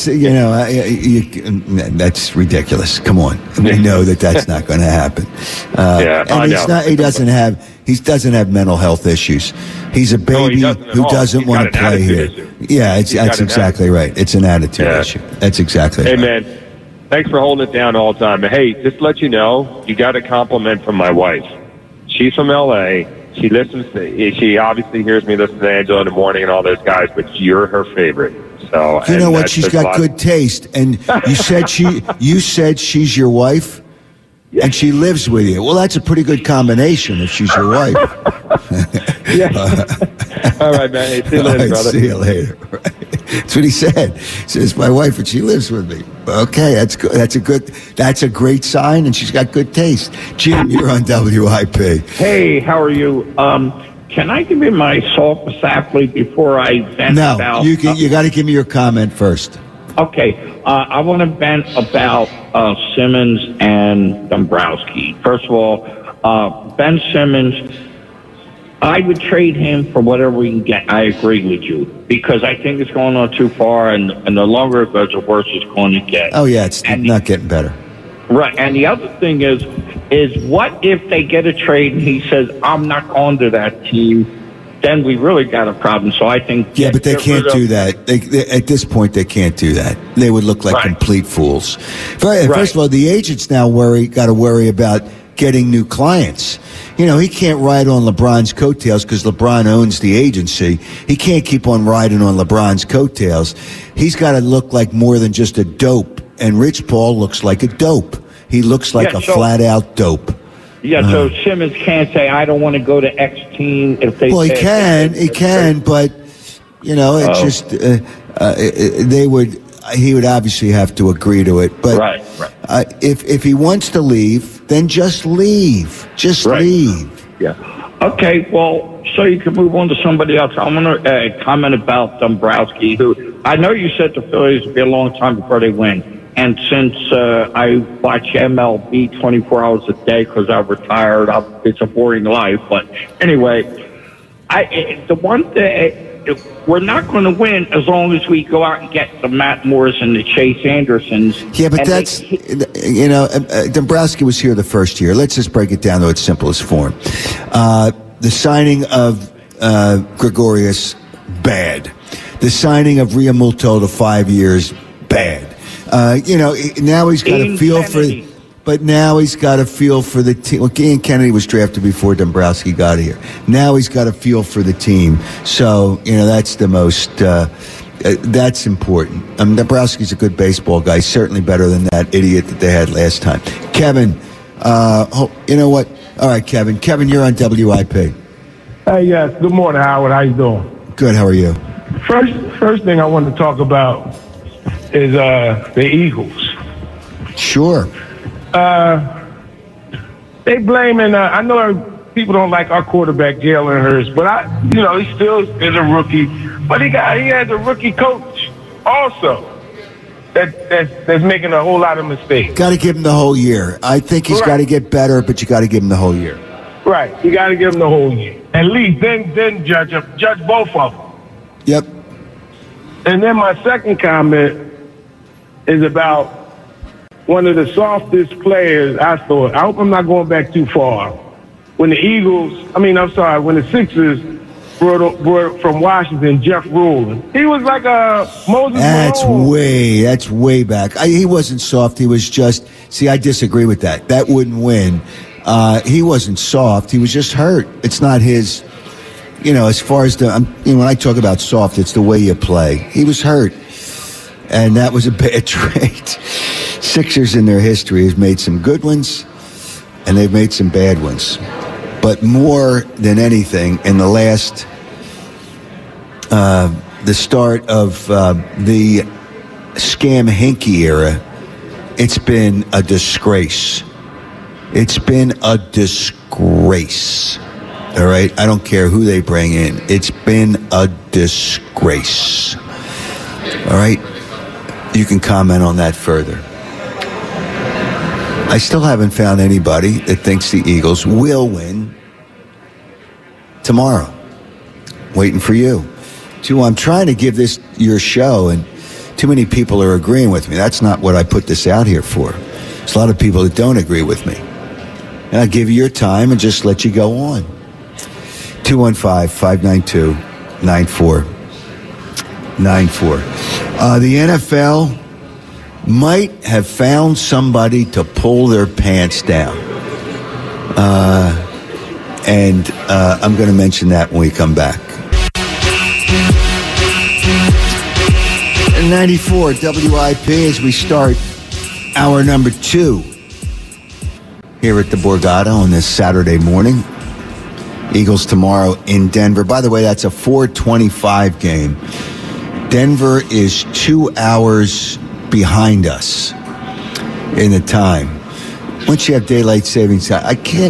that's ridiculous. Come on. We know that's not going to happen. He doesn't have mental health issues. He's a baby who doesn't want to play here. Yeah, that's exactly right. It's an attitude issue. That's exactly right. Hey, man, thanks for holding it down all the time. Hey, just to let you know, you got a compliment from my wife. She's from L.A. She obviously hears me listen to Angela in the morning and all those guys, but you're her favorite. So you know what? She's got good taste. And you said she's your wife, and she lives with you. Well, that's a pretty good combination if she's your wife. All right, man. Hey, see you later, brother. See you later. That's what he said. He says, my wife, and she lives with me. Okay, that's good. That's a great sign, and she's got good taste. Jim, you're on WIP. Hey, how are you? Can I give you my softest athlete before I vent about... No, you got to give me your comment first. Okay, I want to vent about Simmons and Dombrowski. First of all, Ben Simmons... I would trade him for whatever we can get. I agree with you because I think it's going on too far, and the longer it goes, the worse it's going to get. Oh yeah, it's not getting better. Right, and the other thing is what if they get a trade and he says I'm not going to that team? Then we really got a problem. So I think but they can't do that. They, at this point, they can't do that. They would look like complete fools. First of all, the agents now got to worry about getting new clients. He can't ride on LeBron's coattails because LeBron owns the agency. He can't keep on riding on LeBron's coattails. He's got to look like more than just a dope. And Rich Paul looks like a dope. He looks like a flat-out dope. Yeah, so Simmons can't say, I don't want to go to X team if they... Well, he can, but, it's just... he would obviously have to agree to it. But if he wants to leave, then just leave. Just leave. Yeah. Okay, well, so you can move on to somebody else. I want to comment about Dombrowski, who I know you said the Phillies would be a long time before they win. And since I watch MLB 24 hours a day because I'm retired, it's a boring life. But anyway, the one thing... We're not going to win as long as we go out and get the Matt Moores and the Chase Andersons. Yeah, but Dombrowski was here the first year. Let's just break it down to its simplest form. The signing of Gregorius, bad. The signing of Realmuto to 5 years, bad. Now he's got a feel for... But now he's got a feel for the team. Well, Ian Kennedy was drafted before Dombrowski got here. Now he's got a feel for the team. So, that's the most, that's important. Dombrowski's a good baseball guy, certainly better than that idiot that they had last time. Kevin, you know what? All right, Kevin. Kevin, you're on WIP. Hey, yes. Good morning, Howard. How you doing? Good. How are you? First thing I want to talk about is the Eagles. Sure. They blaming. I know people don't like our quarterback Jalen Hurts, but he still is a rookie. But he has a rookie coach also that's making a whole lot of mistakes. Got to give him the whole year. I think he's got to get better, but you got to give him the whole year. Right. You got to give him the whole year. At least then judge both of them. Yep. And then my second comment is about one of the softest players I thought. I hope I'm not going back too far. When the when the Sixers brought from Washington, Jeff Ruland. He was like a Moses Malone. That's way back. He wasn't soft. He was just, I disagree with that. That wouldn't win. He wasn't soft. He was just hurt. It's not his, as far as when I talk about soft, it's the way you play. He was hurt. And that was a bad trade. Sixers in their history has made some good ones, and they've made some bad ones. But more than anything, in the last, the start of the Scam Hinkie era, it's been a disgrace. It's been a disgrace. All right? I don't care who they bring in. It's been a disgrace. All right? You can comment on that further. I still haven't found anybody that thinks the Eagles will win tomorrow. Waiting for you. I'm trying to give this your show, and too many people are agreeing with me. That's not what I put this out here for. There's a lot of people that don't agree with me. And I'll give you your time and just let you go on. 215-592-9494. The NFL might have found somebody to pull their pants down. And I'm going to mention that when we come back. 94 WIP as we start hour number 2 here at the Borgata on this Saturday morning. Eagles tomorrow in Denver. By the way, that's a 4:25 game. Denver is 2 hours behind us in the time. Once you have daylight savings time,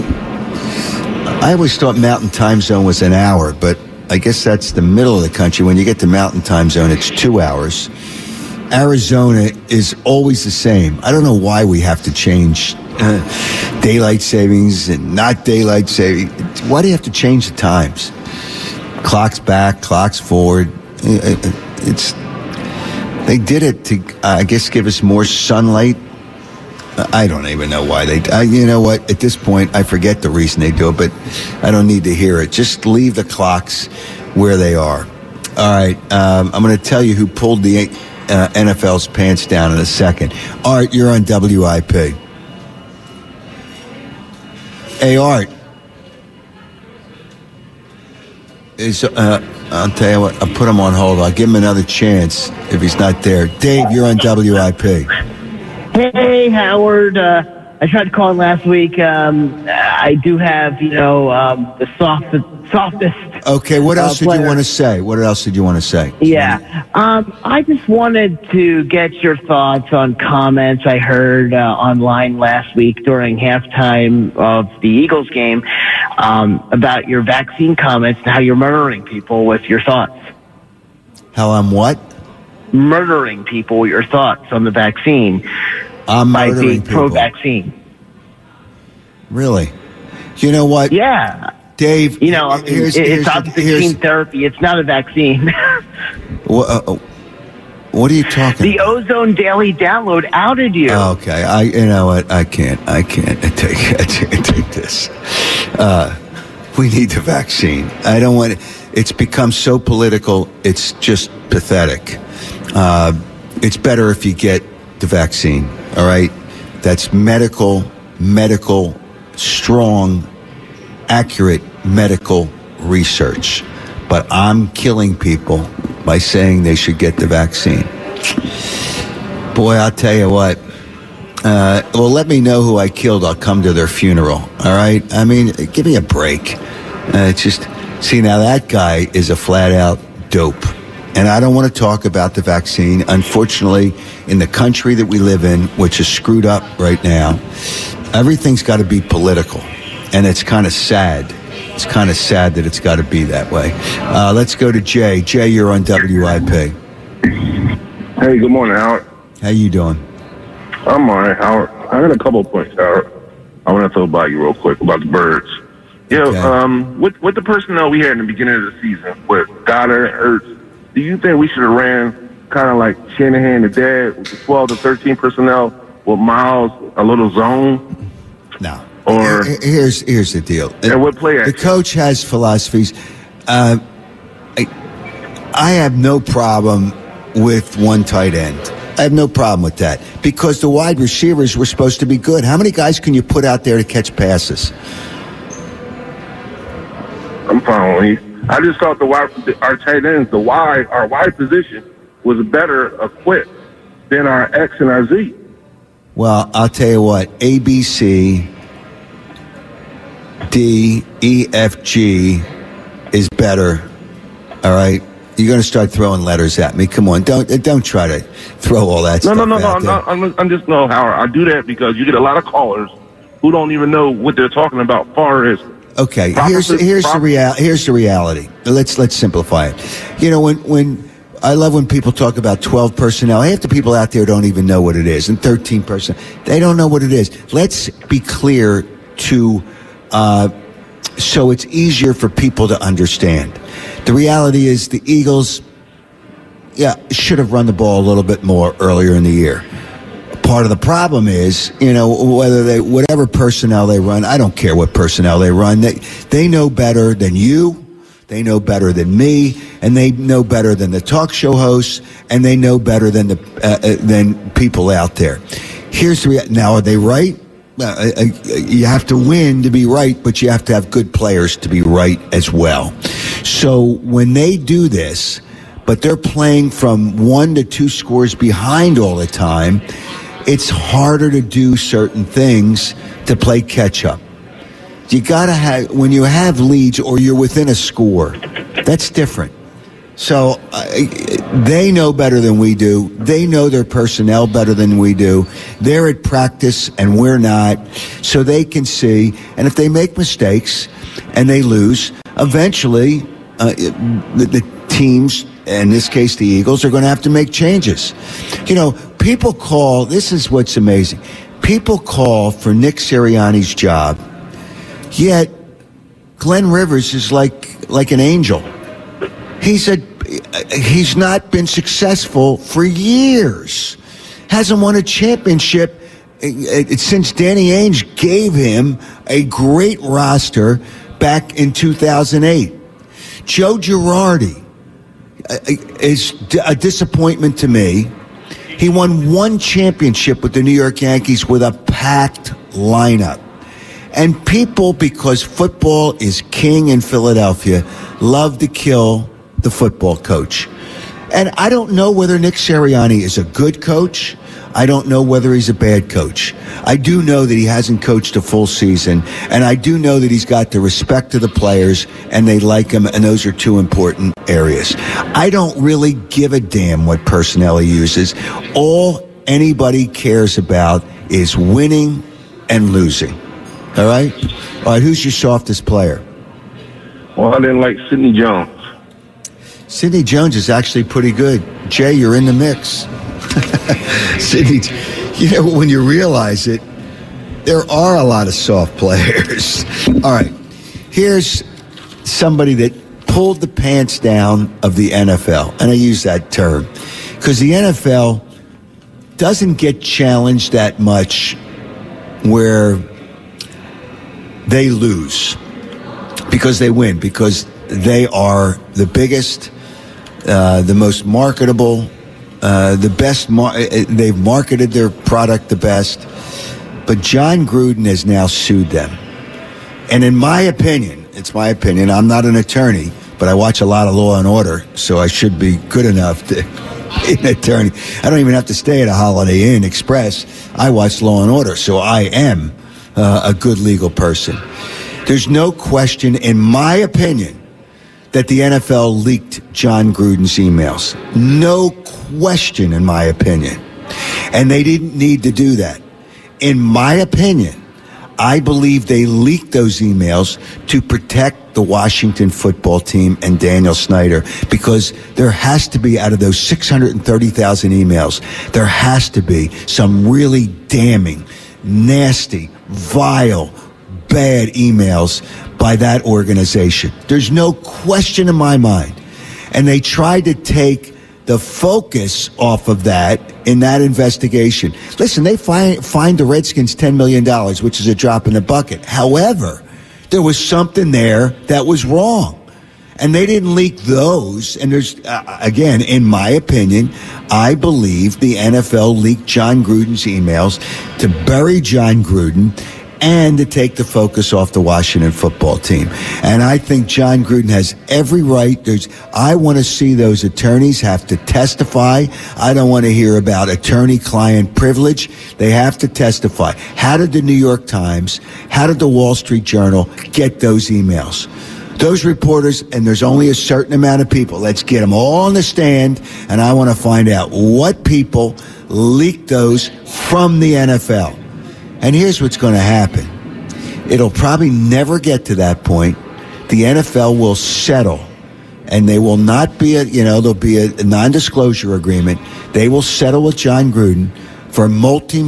I always thought Mountain Time Zone was an hour, but I guess that's the middle of the country. When you get to Mountain Time Zone, it's 2 hours. Arizona is always the same. I don't know why we have to change daylight savings and not daylight saving. Why do you have to change the times? Clocks back, clocks forward. They did it to, I guess, give us more sunlight. I don't even know why you know what? At this point, I forget the reason they do it, but I don't need to hear it. Just leave the clocks where they are. All right. I'm going to tell you who pulled the NFL's pants down in a second. Art, you're on WIP. Hey, Art. I'll tell you what, I'll put him on hold. I'll give him another chance if he's not there. Dave, you're on WIP. Hey, Howard. I tried calling last week. I do have, the softest. Okay, what else did you want to say? What else did you want to say? Yeah. I just wanted to get your thoughts on comments I heard online last week during halftime of the Eagles game about your vaccine comments and how you're murdering people with your thoughts. How I'm what? Murdering people with your thoughts on the vaccine. I'm by murdering being people. Pro-vaccine. Really? You know what? Yeah. Dave, it's obviously gene therapy. It's not a vaccine. What are you talking The about? Ozone Daily Download outed you. Okay. You know what? I can't take this. We need the vaccine. I don't want it. It's become so political. It's just pathetic. It's better if you get the vaccine. All right. That's medical, strong, accurate medical research. But I'm killing people by saying they should get the vaccine. Boy, I'll tell you what. Well, let me know who I killed. I'll come to their funeral. All right? I mean, give me a break. Now that guy is a flat-out dope. And I don't want to talk about the vaccine. Unfortunately, in the country that we live in, which is screwed up right now, everything's got to be political. And it's kind of sad. It's kind of sad that it's got to be that way. Let's go to Jay. Jay, you're on WIP. Hey, good morning, Howard. How you doing? I'm all right, Howard. I got a couple of points, Howard. I want to talk about you real quick, about the Birds. With the personnel we had in the beginning of the season, with Goddard and Ertz, do you think we should have ran kind of like Shanahan and Dad with the 12 to 13 personnel with Miles, a little zone? No. Or here's the deal. And what play action? The coach has philosophies. I have no problem with one tight end. I have no problem with that because the wide receivers were supposed to be good. How many guys can you put out there to catch passes? I'm following you. I just thought our tight ends, our wide position was better equipped than our X and our Z. Well, I'll tell you what, A, B, C, D, E, F, G is better. All right? You're going to start throwing letters at me. Come on, don't try to throw all that stuff out there. I'm just Howard. I do that because you get a lot of callers who don't even know what they're talking about. Far as okay, here's the reality. Let's simplify it. You know, when I love when people talk about 12 personnel. Half the people out there don't even know what it is, and 13 personnel. They don't know what it is. Let's be clear to. So it's easier for people to understand. The reality is the Eagles, should have run the ball a little bit more earlier in the year. Part of the problem is, whatever personnel they run, I don't care what personnel they run. They know better than you. They know better than me, and they know better than the talk show hosts, and they know better than people out there. Here's the now, are they right? You have to win to be right, but you have to have good players to be right as well. So when they do this, but they're playing from 1 to 2 scores behind all the time, it's harder to do certain things to play catch up. You gotta have, when you have leads or you're within a score, that's different. So they know better than we do. They know their personnel better than we do. They're at practice and we're not. So they can see. And if they make mistakes and they lose, eventually the teams, in this case the Eagles, are going to have to make changes. You know, people call, this is what's amazing. People call for Nick Sirianni's job, yet Glenn Rivers is like an angel. He's not been successful for years. Hasn't won a championship since Danny Ainge gave him a great roster back in 2008. Joe Girardi is a disappointment to me. He won 1 championship with the New York Yankees with a packed lineup. And people, because football is king in Philadelphia, love to kill the football coach. And I don't know whether Nick Sirianni is a good coach. I don't know whether he's a bad coach. I do know that he hasn't coached a full season, and I do know that he's got the respect of the players, and they like him, and those are 2 important areas. I don't really give a damn what personnel he uses. All anybody cares about is winning and losing. All right? All right, who's your softest player? Well, I didn't like Sidney Jones. Sidney Jones is actually pretty good. Jay, you're in the mix. Sidney, when you realize it, there are a lot of soft players. All right, here's somebody that pulled the pants down of the NFL, and I use that term because the NFL doesn't get challenged that much where they lose because they win, because they are the biggest, the most marketable, the best. They've marketed their product the best. But John Gruden has now sued them. And in my opinion, it's my opinion, I'm not an attorney, but I watch a lot of Law and Order, so I should be good enough to be an attorney. I don't even have to stay at a Holiday Inn Express. I watch Law and Order, so I am a good legal person. There's no question, in my opinion, that the NFL leaked John Gruden's emails. No question, in my opinion. And they didn't need to do that. In my opinion, I believe they leaked those emails to protect the Washington football team and Daniel Snyder, because there has to be, out of those 630,000 emails, there has to be some really damning, nasty, vile, bad emails by that organization. There's no question in my mind. And they tried to take the focus off of that in that investigation. Listen, they fined the Redskins $10 million, which is a drop in the bucket. However, there was something there that was wrong. And they didn't leak those. And there's, again, in my opinion, I believe the NFL leaked John Gruden's emails to bury John Gruden and to take the focus off the Washington football team. And I think John Gruden has every right. I want to see those attorneys have to testify. I don't want to hear about attorney-client privilege. They have to testify. How did the New York Times, how did the Wall Street Journal get those emails? Those reporters, and there's only a certain amount of people. Let's get them all on the stand, and I want to find out what people leaked those from the NFL. And here's what's going to happen. It'll probably never get to that point. The NFL will settle, and they will not be there'll be a non-disclosure agreement. They will settle with John Gruden for multi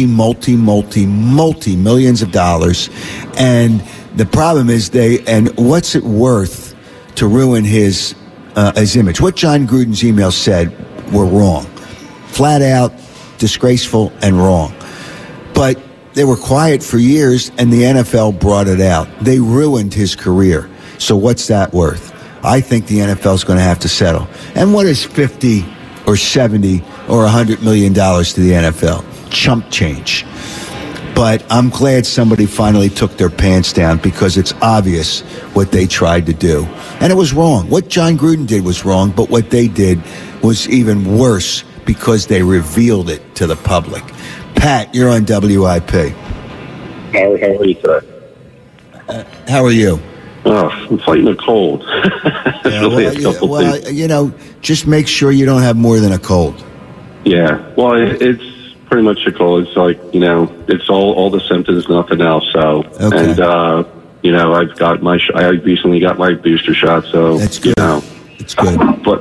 millions of dollars. And the problem is what's it worth to ruin his image? What John Gruden's emails said were wrong. Flat out disgraceful and wrong. But they were quiet for years, and the NFL brought it out. They ruined his career. So what's that worth? I think the NFL is going to have to settle. And what is 50 or 70 or $100 million to the NFL? Chump change. But I'm glad somebody finally took their pants down, because it's obvious what they tried to do. And it was wrong. What John Gruden did was wrong, but what they did was even worse, because they revealed it to the public. Pat, you're on WIP. How are you today? How are you? I'm fighting a cold. Just make sure you don't have more than a cold. Yeah, well, it's pretty much a cold. It's like, it's all the symptoms, nothing else. So, okay. And, I've got I recently got my booster shot, so. That's good. It's good.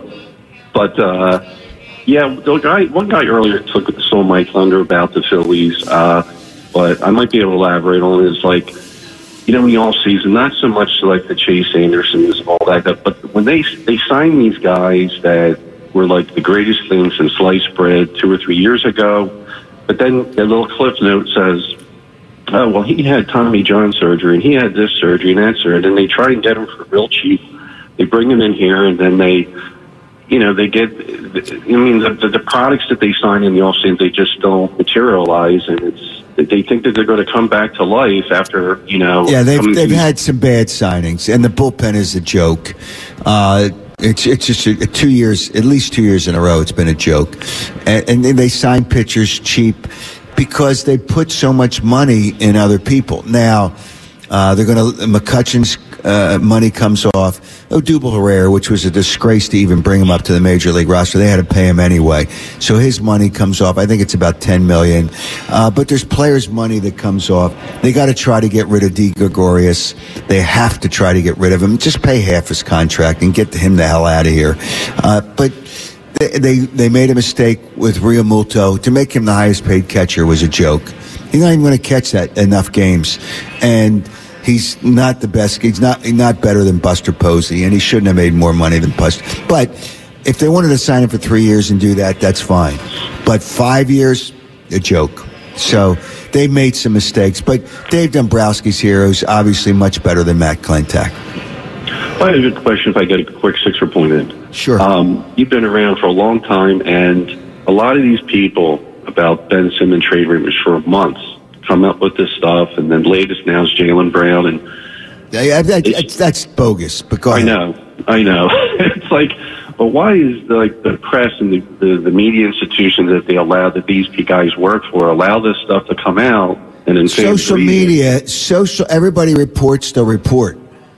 Yeah, one guy earlier stole my thunder about the Phillies, but I might be able to elaborate on it. It's like, in the off season, not so much like the Chase Andersons and all that, but when they signed these guys that were like the greatest thing since sliced bread 2 or 3 years ago, but then a little clip note says, oh, well, he had Tommy John surgery, and he had this surgery and that surgery, and then they try and get him for real cheap. They bring him in here, and then they get, the products that they sign in the offseason, they just don't materialize, and they think that they're going to come back to life after, Yeah, they've had some bad signings, and the bullpen is a joke. It's just 2 years, at least 2 years in a row, it's been a joke. And they sign pitchers cheap because they put so much money in other people. Now, McCutcheon's money comes off. Odubel Herrera, which was a disgrace to even bring him up to the major league roster, they had to pay him anyway. So his money comes off. I think it's about $10 million. But there's players' money that comes off. They got to try to get rid of D. Gregorius. They have to try to get rid of him. Just pay half his contract and get him the hell out of here. But they made a mistake with Realmuto. To make him the highest paid catcher was a joke. He's not even going to catch that enough games. And he's not the best. He's not better than Buster Posey, and he shouldn't have made more money than Buster. But if they wanted to sign him for 3 years and do that, that's fine. But 5 years, a joke. So they made some mistakes. But Dave Dombrowski's here, who's obviously much better than Matt Klentak. I have a good question if I get a quick sixer point in. Sure. You've been around for a long time, and a lot of these people about Ben Simmons trade rumors for months come up with this stuff, and then latest now is Jaylen Brown, and that's bogus. Because I know. It's like, but why is the press and the media institutions that they allow that these guys work for allow this stuff to come out, and then social media, everybody reports the report.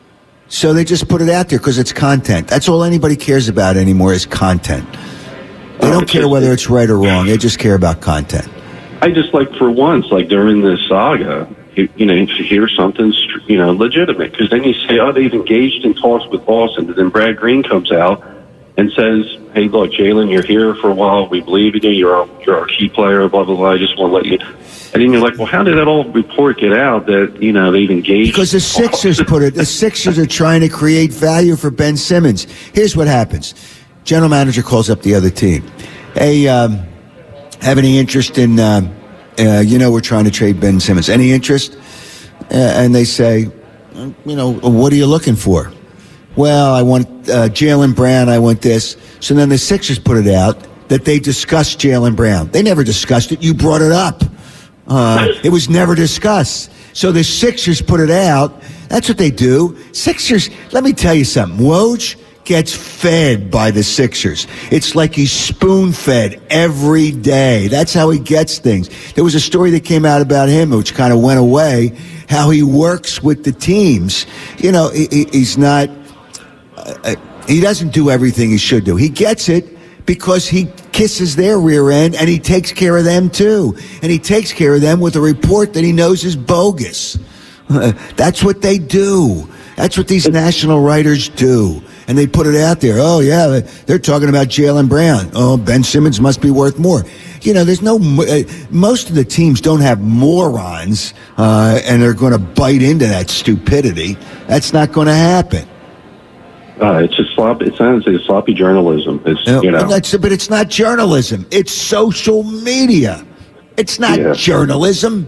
So they just put it out there because it's content. That's all anybody cares about anymore is content. They don't care whether it's right or wrong. They just care about content. I just like for once, like during this saga, to hear something, legitimate. Because then you say, oh, they've engaged in talks with Boston. And then Brad Green comes out and says, hey, look, Jalen, you're here for a while. We believe in you. You're our key player, blah, blah, blah. I just want to let you. And then you're like, well, how did that all report get out that, they've engaged? Because the Sixers put it. The Sixers are trying to create value for Ben Simmons. Here's what happens. General manager calls up the other team. Hey, have any interest in, we're trying to trade Ben Simmons. Any interest? And they say, what are you looking for? Well, I want Jaylen Brown. I want this. So then the Sixers put it out that they discussed Jaylen Brown. They never discussed it. You brought it up. It was never discussed. So the Sixers put it out. That's what they do. Sixers, let me tell you something. Woj gets fed by the Sixers. It's like he's spoon-fed every day. That's how he gets things. There was a story that came out about him, which kind of went away, how he works with the teams. He's not... he doesn't do everything he should do. He gets it because he kisses their rear end, and he takes care of them, too. And he takes care of them with a report that he knows is bogus. That's what they do. That's what these national writers do. And they put it out there. Oh, yeah, they're talking about Jaylen Brown. Oh, Ben Simmons must be worth more. There's no... most of the teams don't have morons, and they're going to bite into that stupidity. That's not going to happen. It's just sloppy. It sounds like sloppy journalism. But it's not journalism. It's social media. It's not journalism.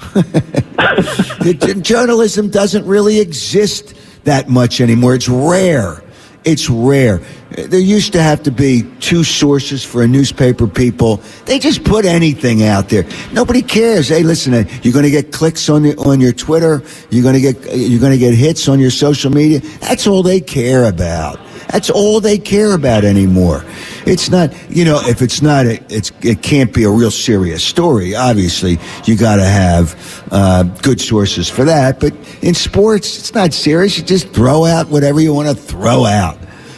Journalism doesn't really exist that much anymore. It's rare. It's rare. There used to have to be two sources for a newspaper, people. They just put anything out there. Nobody cares. Hey, listen, you're going to get clicks on your Twitter. You're going to get hits on your social media. That's all they care about. That's all they care about anymore. It's not, if it's not, it can't be a real serious story. Obviously, you got to have good sources for that. But in sports, it's not serious. You just throw out whatever you want to throw out.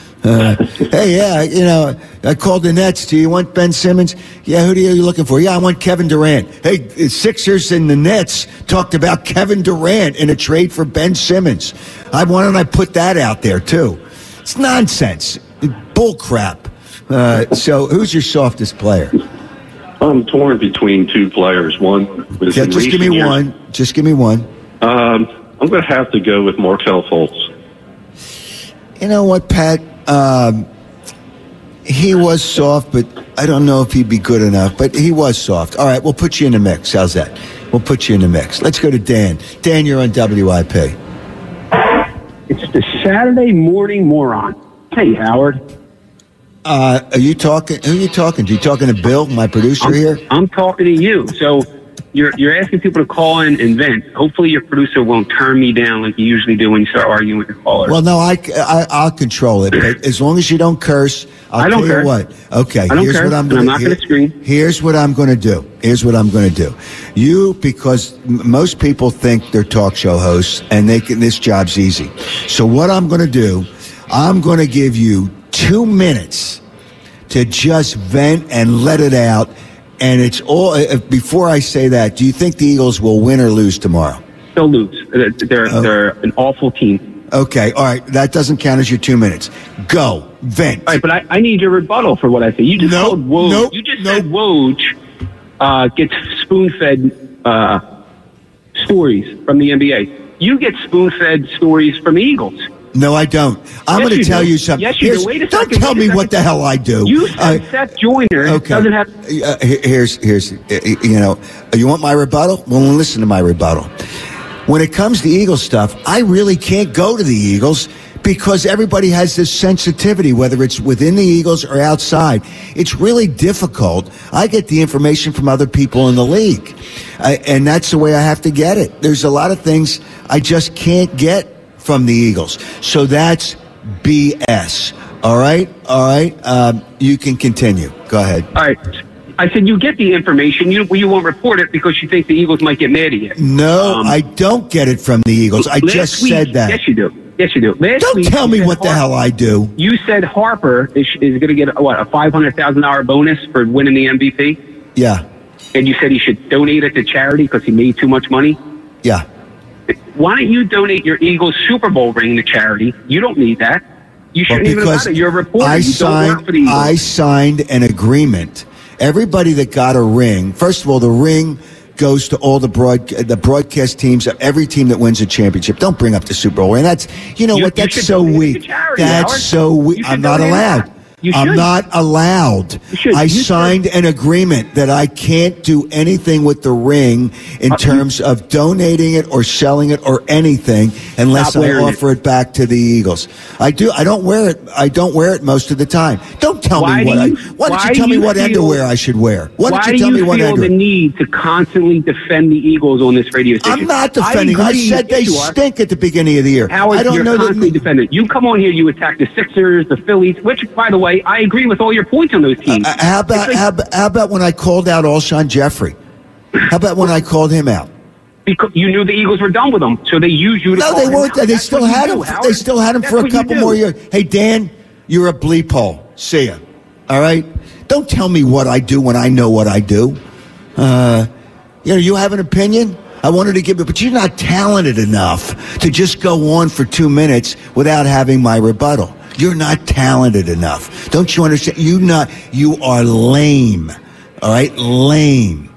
Hey, I called the Nets. Do you want Ben Simmons? Yeah, who are you looking for? Yeah, I want Kevin Durant. Hey, Sixers and the Nets talked about Kevin Durant in a trade for Ben Simmons. Why don't I put that out there, too? It's nonsense. Bull crap. So who's your softest player? I'm torn between two players. One was just give me one. Just give me one. I'm going to have to go with Markelle Fultz. You know what, Pat? He was soft, but I don't know if he'd be good enough. But he was soft. All right, we'll put you in the mix. How's that? We'll put you in the mix. Let's go to Dan. Dan, you're on WIP. It's the Saturday morning moron. Hey, Howard. Are you talking? Who are you talking to? You talking to Bill, my producer here? I'm talking to you. So you're asking people to call in and vent. Hopefully your producer won't turn me down like you usually do when you start arguing with the caller. Well, no, I'll control it. But as long as you don't curse, I'll tell you what. Okay, here's what I'm going to do. Here's what I'm going to do. Here's what I'm going to do. Because most people think they're talk show hosts, and this job's easy. So what I'm going to do, I'm going to give you 2 minutes to just vent and let it out. And it's all, before I say that, do you think the Eagles will win or lose tomorrow? They'll lose. They're an awful team. Okay, all right. That doesn't count as your 2 minutes. Go. Vent. All right, but I need your rebuttal for what I say. You just said Woj gets spoon-fed stories from the NBA. You get spoon-fed stories from the Eagles. No, I don't. I'm going to tell you something. Yes, you do. Wait a second. Don't tell me what the hell I do. You said Seth Joyner doesn't have... Here's, you want my rebuttal? Well, listen to my rebuttal. When it comes to Eagles stuff, I really can't go to the Eagles because everybody has this sensitivity, whether it's within the Eagles or outside. It's really difficult. I get the information from other people in the league, and that's the way I have to get it. There's a lot of things I just can't get from the Eagles. So that's BS. All right? You can continue. Go ahead. All right. I said you get the information. You won't report it because you think the Eagles might get mad at you. No, I don't get it from the Eagles. I just said that. Yes, you do. Yes, you do. Don't tell me what the hell I do. You said Harper is going to get, a $500,000 bonus for winning the MVP? Yeah. And you said he should donate it to charity because he made too much money? Yeah. Why don't you donate your Eagles Super Bowl ring to charity? You don't need that. You shouldn't even have it. You're a reporter. Don't work for the Eagles. I signed an agreement. Everybody that got a ring, first of all, the ring goes to all the broadcast teams of every team that wins a championship. Don't bring up the Super Bowl ring. That's that's so weak. That's so weak. I'm not allowed. I'm not allowed. I signed an agreement that I can't do anything with the ring in terms of donating it or selling it or anything unless I offer it back to the Eagles. I don't wear it. I don't wear it most of the time. Don't tell me why don't you tell me what underwear I should wear? Why don't you tell me what underwear? Why do you feel the need to constantly defend the Eagles on this radio station? I'm not defending. I said they stink at the beginning of the year. Howard, I don't know constantly defending. You come on here, you attack the Sixers, the Phillies, which, by the way, I agree with all your points on those teams. How about when I called out Alshon Jeffrey? How about when I called him out? Because you knew the Eagles were done with him, so they used you to call him out. No, they weren't. They still had him. They still had him for a couple more years. Hey, Dan, you're a bleep hole. See ya. All right? Don't tell me what I do when I know what I do. You have an opinion? I wanted to give it, but you're not talented enough to just go on for 2 minutes without having my rebuttal. You're not talented enough. Don't you understand? You are lame. All right? Lame.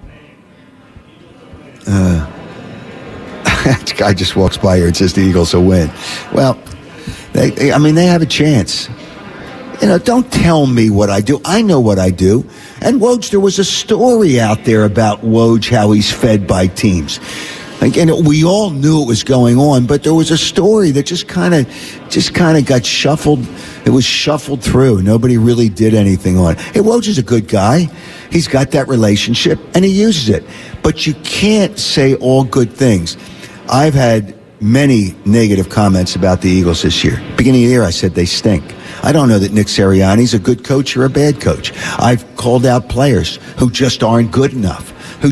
That guy just walks by here and says the Eagles will win. Well, they have a chance. Don't tell me what I do. I know what I do. And Woj, there was a story out there about Woj, how he's fed by teams. Again, we all knew it was going on, but there was a story that just kind of got shuffled. It was shuffled through. Nobody really did anything on it. Hey, Woj is a good guy. He's got that relationship, and he uses it. But you can't say all good things. I've had many negative comments about the Eagles this year. Beginning of the year, I said they stink. I don't know that Nick Sirianni's a good coach or a bad coach. I've called out players who just aren't good enough.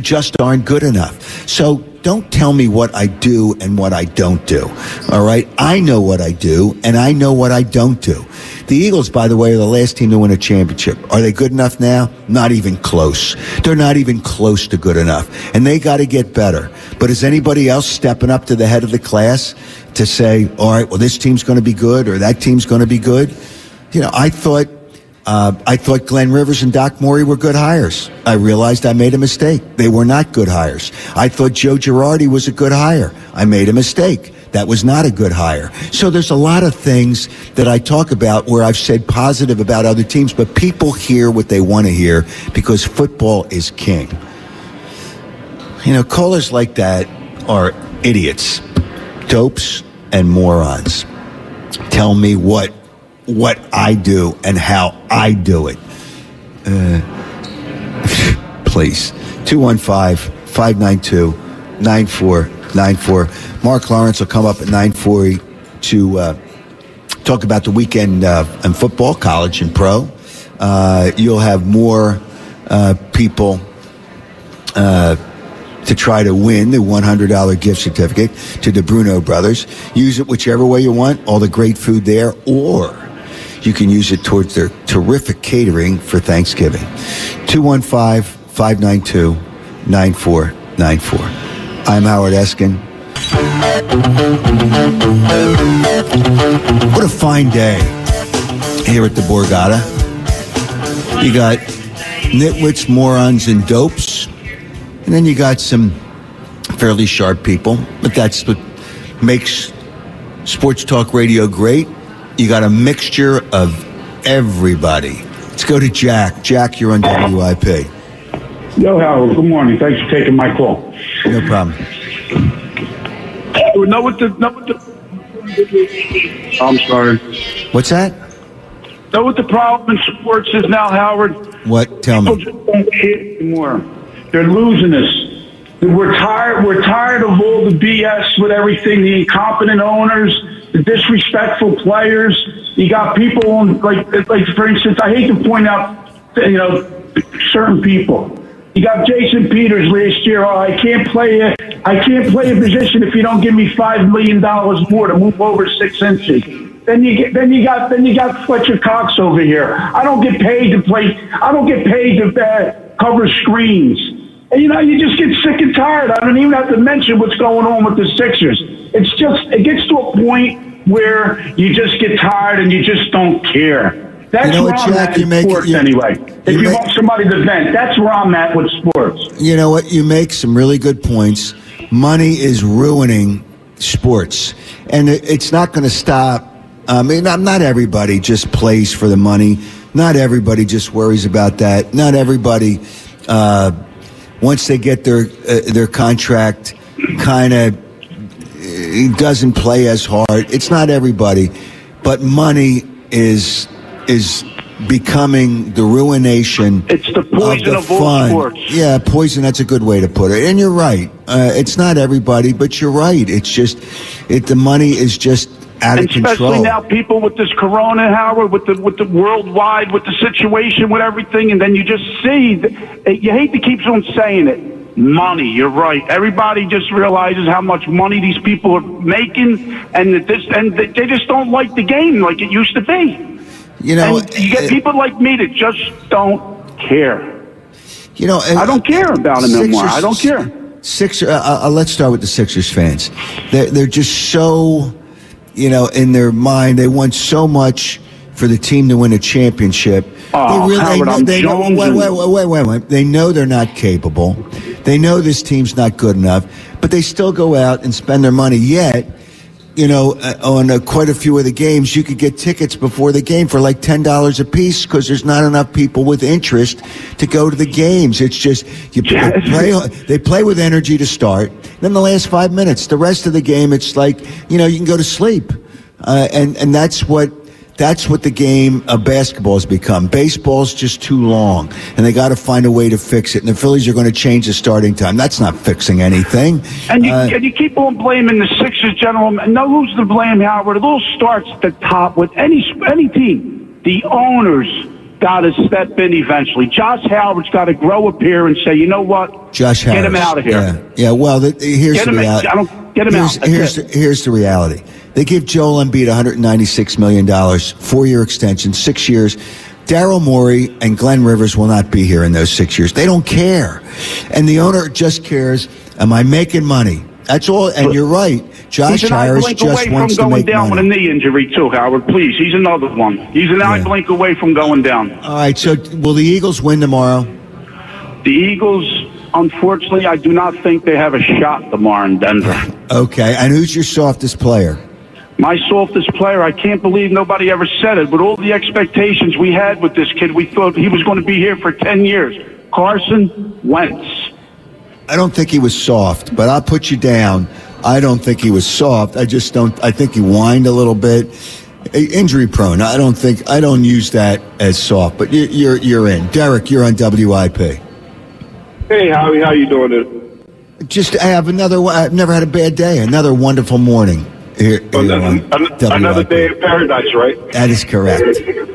So don't tell me what I do and what I don't do. All right? I know what I do, and I know what I don't do. The Eagles, by the way, are the last team to win a championship. Are they good enough now? Not even close. They're not even close to good enough. And they got to get better. But is anybody else stepping up to the head of the class to say, all right, well, this team's going to be good or that team's going to be good? I thought Glenn Rivers and Doc Morey were good hires. I realized I made a mistake. They were not good hires. I thought Joe Girardi was a good hire. I made a mistake. That was not a good hire. So there's a lot of things that I talk about where I've said positive about other teams, but people hear what they want to hear because football is king. Callers like that are idiots, dopes, and morons. Tell me what I do and how I do it. Please. 215-592-9494. Mark Lawrence will come up at 9:40 to talk about the weekend in football, college and pro. You'll have more people to try to win the $100 gift certificate to the Bruno Brothers. Use it whichever way you want, all the great food there, or you can use it towards their terrific catering for Thanksgiving. 215-592-9494. I'm Howard Eskin. What a fine day here at the Borgata. You got nitwits, morons, and dopes. And then you got some fairly sharp people. But that's what makes sports talk radio great. You got a mixture of everybody. Let's go to Jack. Jack, you're on WIP. Yo, Howard, good morning. Thanks for taking my call. No problem. I'm sorry. What's that? Know what the problem in sports is now, Howard? What? Tell me. People just don't care anymore. They're losing us. We're tired of all the BS with everything, the incompetent owners, the disrespectful players. You got people on, like for instance, I hate to point out, certain people. You got Jason Peters last year. Oh, I can't play I can't play a position if you don't give me $5 million more to move over 6 inches. Then you got Fletcher Cox over here. I don't get paid to play. I don't get paid to cover screens. And you just get sick and tired. I don't even have to mention what's going on with the Sixers. It gets to a point where you just get tired and you just don't care. That's where I'm at in sports anyway. If you want somebody to vent, that's where I'm at with sports. You know what? You make some really good points. Money is ruining sports, and it's not going to stop. I mean, not everybody just plays for the money. Not everybody just worries about that. Not everybody, once they get their contract, kind of doesn't play as hard. It's not everybody, but money is becoming the ruination. It's the poison of all sports. Yeah, poison. That's a good way to put it. And you're right. It's not everybody, but you're right. It's just the money is just out of control. Especially now, people with this Corona, Howard, with the worldwide, with the situation, with everything, and then you just see. You hate to keep on saying it. Money. You're right. Everybody just realizes how much money these people are making, and they just don't like the game like it used to be. You get people like me that just don't care. I don't care about them anymore. I don't care. Let's start with the Sixers fans. They're just so, in their mind, they want so much for the team to win a championship. Howard, they know they're not capable. They know this team's not good enough, but they still go out and spend their money. Yet, on quite a few of the games, you could get tickets before the game for like $10 a piece because there's not enough people with interest to go to the games. It's just they play with energy to start. Then the last 5 minutes, the rest of the game, it's like you can go to sleep, and that's what the game of basketball has become. Baseball's just too long, and they got to find a way to fix it. And the Phillies are going to change the starting time. That's not fixing anything. And you keep on blaming the Sixers general. No, who's to blame, Howard? It all starts at the top with any team. The owners got to step in eventually. Josh Howard's got to grow up here and say, you know what? Josh Harris. Get him out of here. Yeah. Well, here's the reality. Get him out. Here's the reality. They give Joel Embiid $196 million, 4-year extension, 6 years. Daryl Morey and Glenn Rivers will not be here in those 6 years. They don't care. And the owner just cares, am I making money? That's all. And you're right. Josh Harris just wants to make money. He's an eye blink away from going down with a knee injury, too, Howard. Please, he's another one. He's an eye blink away from going down. All right, so will the Eagles win tomorrow? The Eagles, unfortunately, I do not think they have a shot tomorrow in Denver. Okay, and who's your softest player? My softest player, I can't believe nobody ever said it. With all the expectations we had with this kid, we thought he was going to be here for 10 years. Carson Wentz. I don't think he was soft, but I'll put you down. I don't think he was soft. I think he whined a little bit. Injury prone. I don't use that as soft, but you're in. Derek, you're on WIP. Hey, Howie, how you doing? I've never had a bad day. Another wonderful morning. Another day in paradise, right? That is correct.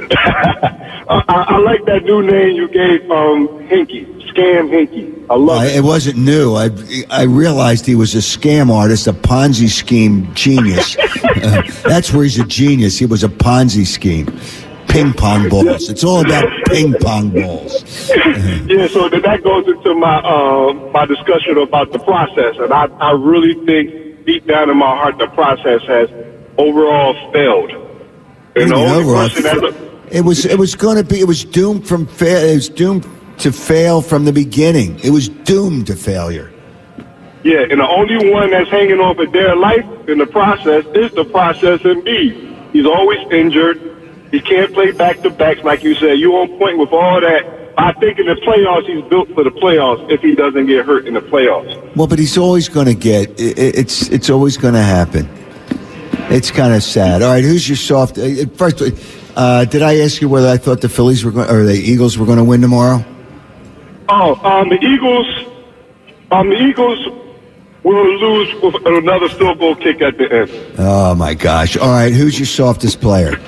I like that new name you gave Hinkie, Scam Hinkie. I love it. It wasn't new. I realized he was a scam artist, a Ponzi scheme genius. That's where he's a genius. He was a Ponzi scheme. Ping pong balls. It's all about ping pong balls. Yeah, so that goes into my discussion about the process, and I really think deep down in my heart, the process has overall failed. And the only person it was doomed to fail from the beginning. It was doomed to failure. Yeah, and the only one that's hanging on for dear life in the process is the process Embiid. He's always injured. He can't play back-to-backs like you said. You on point with all that. I think in the playoffs, he's built for the playoffs if he doesn't get hurt in the playoffs. Well, but he's always going to get it's always going to happen. It's kind of sad. All right, who's your soft? First, did I ask you whether I thought the Phillies were going or the Eagles were going to win tomorrow? The Eagles will lose with another field goal kick at the end. Oh my gosh! All right, who's your softest player?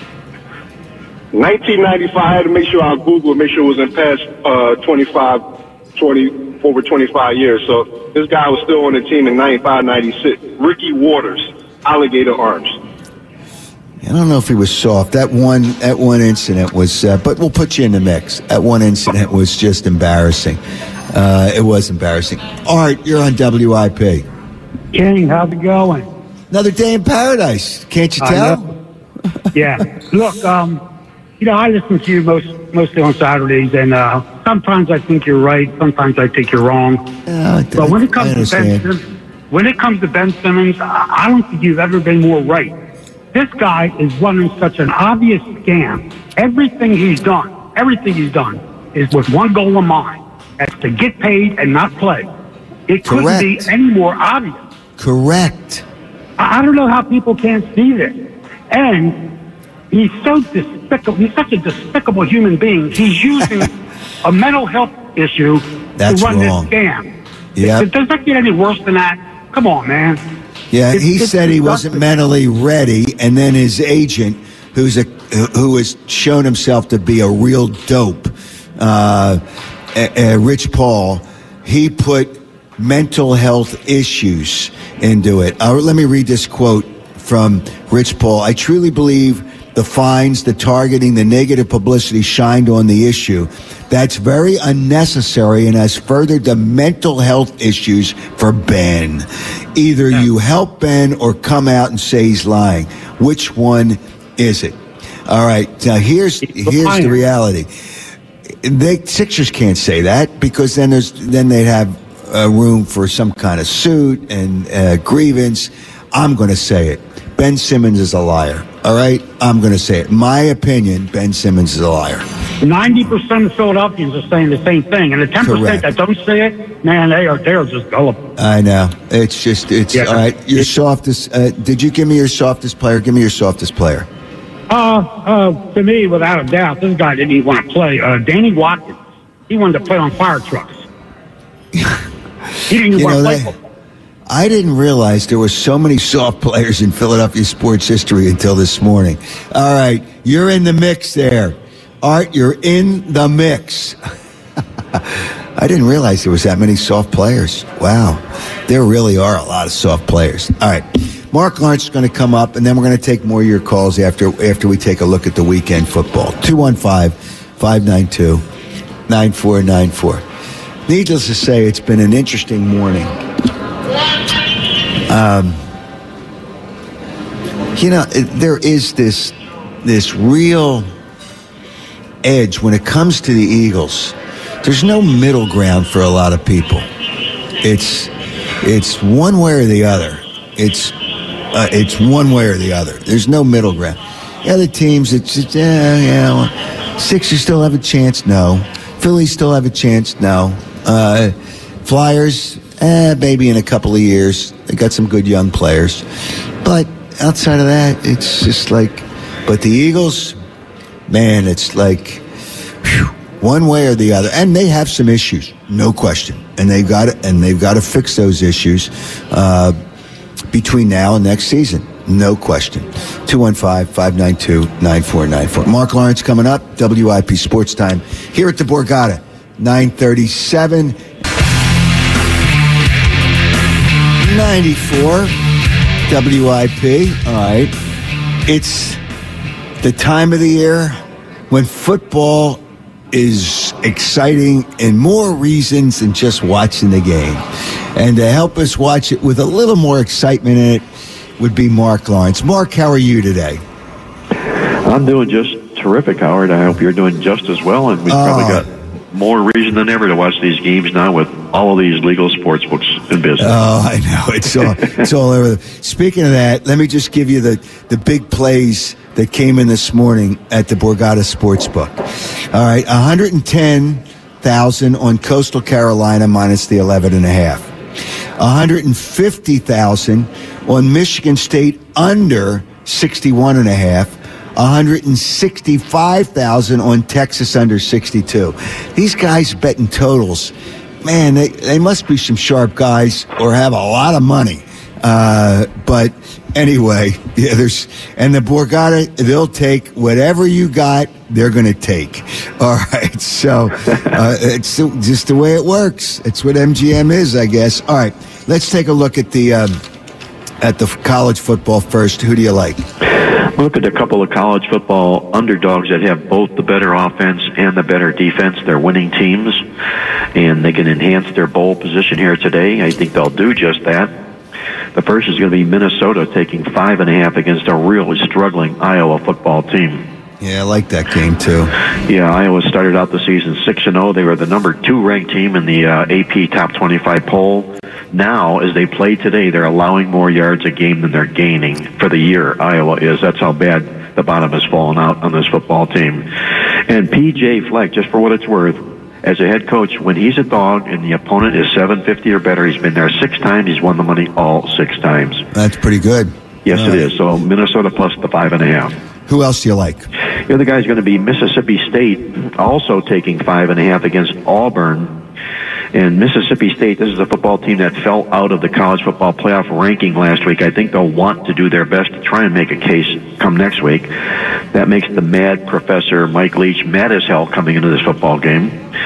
1995, I had to make sure I Googled, make sure it was in past 25, 20, for over 25 years. So this guy was still on the team in 95, 96. Ricky Waters, Alligator Arms. I don't know if he was soft. That one incident was, but we'll put you in the mix. That one incident was just embarrassing. It was embarrassing. Art, you're on WIP. King, how's it going? Another day in paradise. Can't you tell? Yeah. Look, I listen to you mostly on Saturdays, and sometimes I think you're right. Sometimes I think you're wrong. But when it comes to Ben Simmons, I don't think you've ever been more right. This guy is running such an obvious scam. Everything he's done is with one goal in mind. That's to get paid and not play. It couldn't be any more obvious. Correct. I don't know how people can't see this. And he's so despicable. He's such a despicable human being. He's using a mental health issue to run this scam. Yeah. Does that get any worse than that? Come on, man. Yeah, he said he wasn't mentally ready, and then his agent, who has shown himself to be a real dope, Rich Paul, he put mental health issues into it. Let me read this quote from Rich Paul. I truly believe the fines, the targeting, the negative publicity shined on the issue. That's very unnecessary and has furthered the mental health issues for Ben. Either you help Ben or come out and say he's lying. Which one is it? All right, now here's the reality. Sixers can't say that because then they'd have room for some kind of suit and grievance. I'm going to say it. Ben Simmons is a liar. All right? I'm going to say it. My opinion, Ben Simmons is a liar. 90% of Philadelphians are saying the same thing. And the 10% that don't say it, man, they are just gullible. I know. It's all right. Your softest, did you give me your softest player? Give me your softest player. To me, without a doubt, this guy didn't even want to play. Danny Watkins, he wanted to play on fire trucks. He didn't even want to play football. I didn't realize there were so many soft players in Philadelphia sports history until this morning. All right, you're in the mix there. Art, you're in the mix. I didn't realize there was that many soft players. Wow. There really are a lot of soft players. All right. Mark Lawrence is going to come up, and then we're going to take more of your calls after we take a look at the weekend football. 215-592-9494. Needless to say, it's been an interesting morning. There is this real edge when it comes to the Eagles. There's no middle ground for a lot of people. It's one way or the other. It's one way or the other. There's no middle ground. The other teams, Sixers still have a chance. No. Phillies still have a chance. No. Flyers, maybe in a couple of years. They got some good young players. But outside of that, it's just like, but the Eagles, man, it's like one way or the other. And they have some issues, no question. And they've got to fix those issues between now and next season. No question. 215-592-9494. Mark Lawrence coming up. WIP Sports Time here at the Borgata. 937. 94 WIP. All right. It's the time of the year when football is exciting and more reasons than just watching the game. And to help us watch it with a little more excitement in it would be Mark Lawrence. Mark, how are you today? I'm doing just terrific, Howard. I hope you're doing just as well. And we've probably got more reason than ever to watch these games now with all of these legal sports books in business. Oh, I know. It's all over. Speaking of that, let me just give you the big plays that came in this morning at the Borgata Sportsbook. All right, 110,000 on Coastal Carolina minus the 11.5. 150,000 on Michigan State under 61.5. 165,000 on Texas under 62. These guys betting totals, man, they must be some sharp guys or have a lot of money. But anyway, yeah, and the Borgata, they'll take whatever you got, they're going to take. All right. So it's just the way it works. It's what MGM is, I guess. All right. Let's take a look at the college football first. Who do you like? Look at a couple of college football underdogs that have both the better offense and the better defense. They're winning teams, and they can enhance their bowl position here today. I think they'll do just that. The first is going to be Minnesota taking 5.5 against a really struggling Iowa football team. Yeah, I like that game, too. Yeah, Iowa started out the season 6-0. They were the number 2 ranked team in the AP Top 25 poll. Now, as they play today, they're allowing more yards a game than they're gaining for the year, Iowa is. That's how bad the bottom has fallen out on this football team. And P.J. Fleck, just for what it's worth, as a head coach, when he's a dog and the opponent is 750 or better, he's been there 6 times. He's won the money all 6 times. That's pretty good. Yes, it is. So Minnesota plus the 5.5. Who else do you like? The other guy is going to be Mississippi State, also taking 5.5 against Auburn. And Mississippi State, this is a football team that fell out of the college football playoff ranking last week. I think they'll want to do their best to try and make a case come next week. That makes the mad professor Mike Leach mad as hell coming into this football game.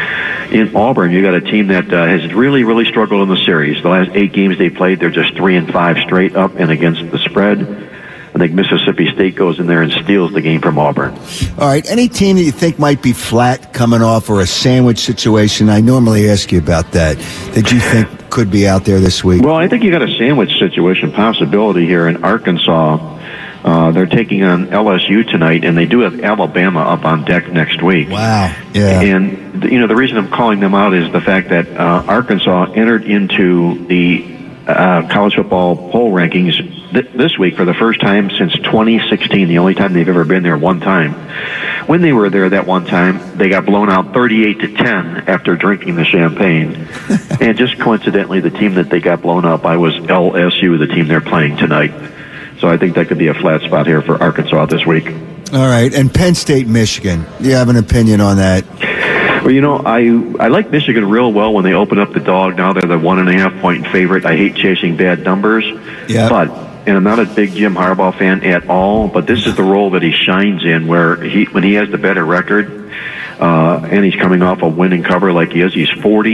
In Auburn, you got a team that has really, really struggled in the series. The last 8 games they played, they're just 3-5 straight up and against the spread. I think Mississippi State goes in there and steals the game from Auburn. All right, any team that you think might be flat coming off or a sandwich situation, I normally ask you about that you think could be out there this week? Well, I think you got a sandwich situation possibility here in Arkansas. They're taking on LSU tonight, and they do have Alabama up on deck next week. Wow. Yeah. And, the reason I'm calling them out is the fact that Arkansas entered into the college football poll rankings this week for the first time since 2016, the only time they've ever been there one time. When they were there that one time, they got blown out 38-10 after drinking the champagne. And just coincidentally, the team that they got blown out by was LSU, the team they're playing tonight. So I think that could be a flat spot here for Arkansas this week. All right, and Penn State, Michigan. Do you have an opinion on that? Well, I like Michigan real well when they open up the dog. Now they're the 1.5-point favorite. I hate chasing bad numbers. Yeah. And I'm not a big Jim Harbaugh fan at all, but this is the role that he shines in, where when he has the better record, and he's coming off a winning cover like he is, he's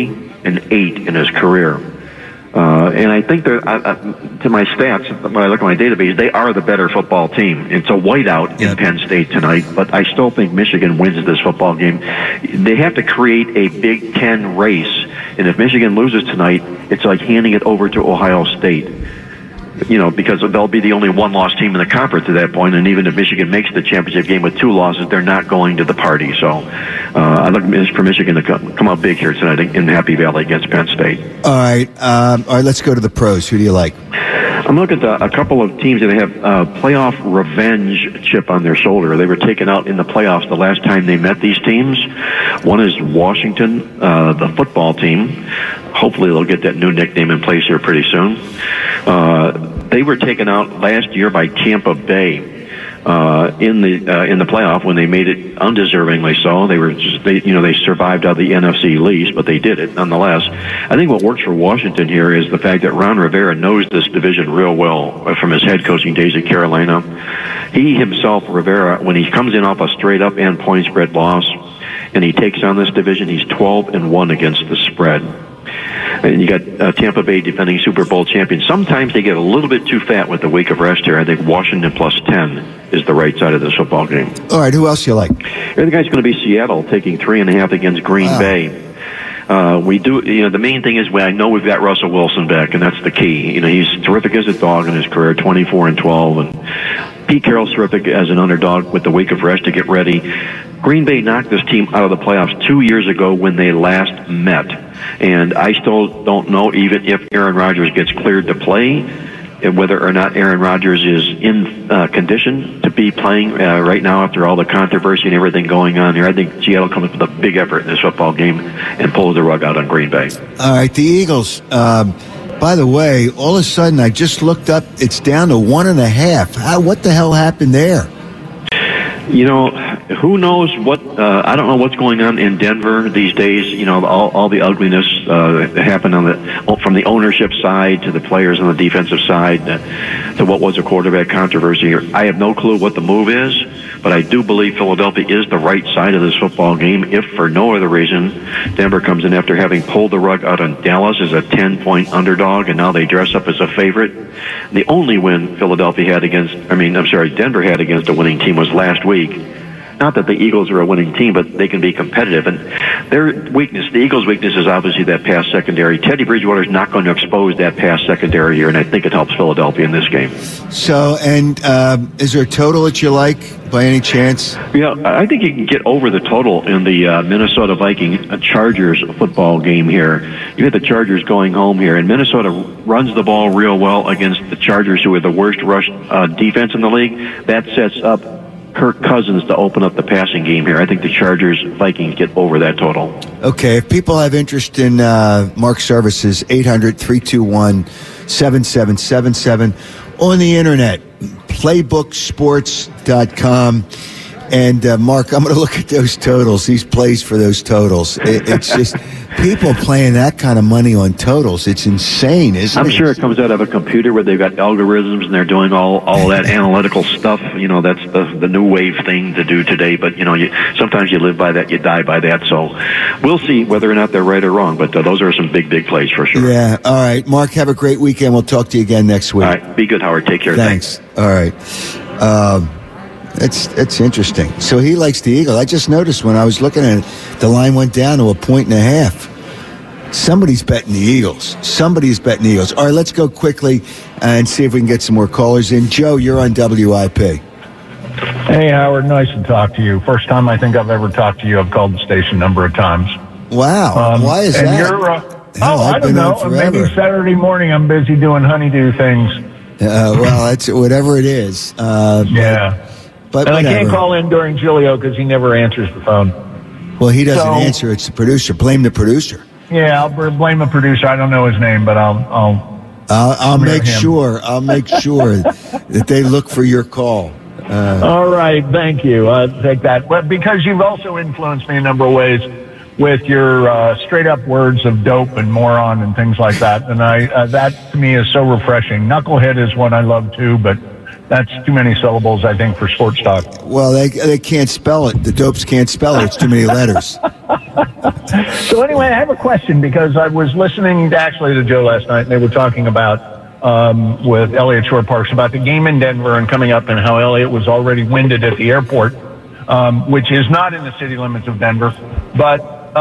40-8 in his career. And I think to my stats, when I look at my database, they are the better football team. It's a whiteout in Penn State tonight, but I still think Michigan wins this football game. They have to create a Big Ten race, and if Michigan loses tonight, it's like handing it over to Ohio State. Because they'll be the only one-loss team in the conference at that point, and even if Michigan makes the championship game with 2 losses, they're not going to the party. So I look for Michigan to come out big here tonight in Happy Valley against Penn State. All right, let's go to the pros. Who do you like? I'm looking at a couple of teams that have playoff revenge chip on their shoulder. They were taken out in the playoffs the last time they met these teams. One is Washington, the football team. Hopefully they'll get that new nickname in place here pretty soon. They were taken out last year by Tampa Bay in the playoff when they made it undeservingly so. They survived out of the NFC least, but they did it nonetheless. I think what works for Washington here is the fact that Ron Rivera knows this division real well from his head coaching days at Carolina. He himself, Rivera, when he comes in off a straight up and point spread loss and he takes on this division, he's 12-1 against the spread. And you got Tampa Bay defending Super Bowl champions. Sometimes they get a little bit too fat with the week of rest here. I think Washington plus 10 is the right side of this football game. All right, who else do you like? The other guy's going to be Seattle, taking 3.5 against Green Bay. The main thing is I know we've got Russell Wilson back, and that's the key. He's terrific as a dog in his career, 24-12, and Pete Carroll's terrific as an underdog with the week of rest to get ready. Green Bay knocked this team out of the playoffs 2 years ago when they last met. And I still don't know even if Aaron Rodgers gets cleared to play, and whether or not Aaron Rodgers is in condition to be playing right now after all the controversy and everything going on here. I think Seattle comes with a big effort in this football game and pulls the rug out on Green Bay. All right, the Eagles. By the way, all of a sudden I just looked up, it's down to 1.5. What the hell happened there? who knows what? I don't know what's going on in Denver these days. You know, all the ugliness that happened from the ownership side to the players on the defensive side to what was a quarterback controversy. I have no clue what the move is, but I do believe Philadelphia is the right side of this football game, if for no other reason Denver comes in after having pulled the rug out on Dallas as a 10-point underdog, and now they dress up as a favorite. The only win Denver had against a winning team was last week. Not that the Eagles are a winning team, but they can be competitive. And the Eagles' weakness is obviously that pass secondary. Teddy Bridgewater is not going to expose that pass secondary here, and I think it helps Philadelphia in this game. So, and is there a total that you like by any chance? Yeah, I think you can get over the total in the Minnesota Vikings Chargers football game here. You had the Chargers going home here, and Minnesota runs the ball real well against the Chargers, who are the worst rush defense in the league. That sets up Kirk Cousins to open up the passing game here. I think the Chargers-Vikings get over that total. Okay, if people have interest in Mark's services, 800-321-7777 on the internet, playbooksports.com. And, Mark, I'm going to look at those totals. These plays for those totals. It's just people playing that kind of money on totals. It's insane, isn't it? I'm sure it comes out of a computer where they've got algorithms and they're doing all that analytical stuff. You know, that's the new wave thing to do today. But, you know, sometimes you live by that, you die by that. So we'll see whether or not they're right or wrong. But those are some big plays for sure. Yeah. All right. Mark, have a great weekend. We'll talk to you again next week. All right. Be good, Howard. Take care. Thanks. All right. It's interesting. So he likes the Eagles. I just noticed when I was looking at it, the line went down to 1.5. Somebody's betting the Eagles. All right, let's go quickly and see if we can get some more callers in. Joe, you're on WIP. Hey, Howard. Nice to talk to you. First time I think I've ever talked to you. I've called the station a number of times. Wow. Why is that? I don't know. Maybe Saturday morning I'm busy doing honeydew things. Well, that's whatever it is. Yeah. But and I can't call in during Giglio because he never answers the phone. Well, he doesn't answer. It's the producer. Blame the producer. Yeah, I'll blame the producer. I don't know his name, but I'll make sure. I'll make sure that they look for your call. All right, thank you. I'll take that. But because you've also influenced me a number of ways with your straight up words of dope and moron and things like that, and that to me is so refreshing. Knucklehead is one I love too, but that's too many syllables, I think, for sports talk. Well, they can't spell it. The dopes can't spell it. It's too many letters. So anyway, I have a question because I was listening to Joe last night, and they were talking about with Elliott Shore Parks about the game in Denver and coming up and how Elliott was already winded at the airport, which is not in the city limits of Denver. But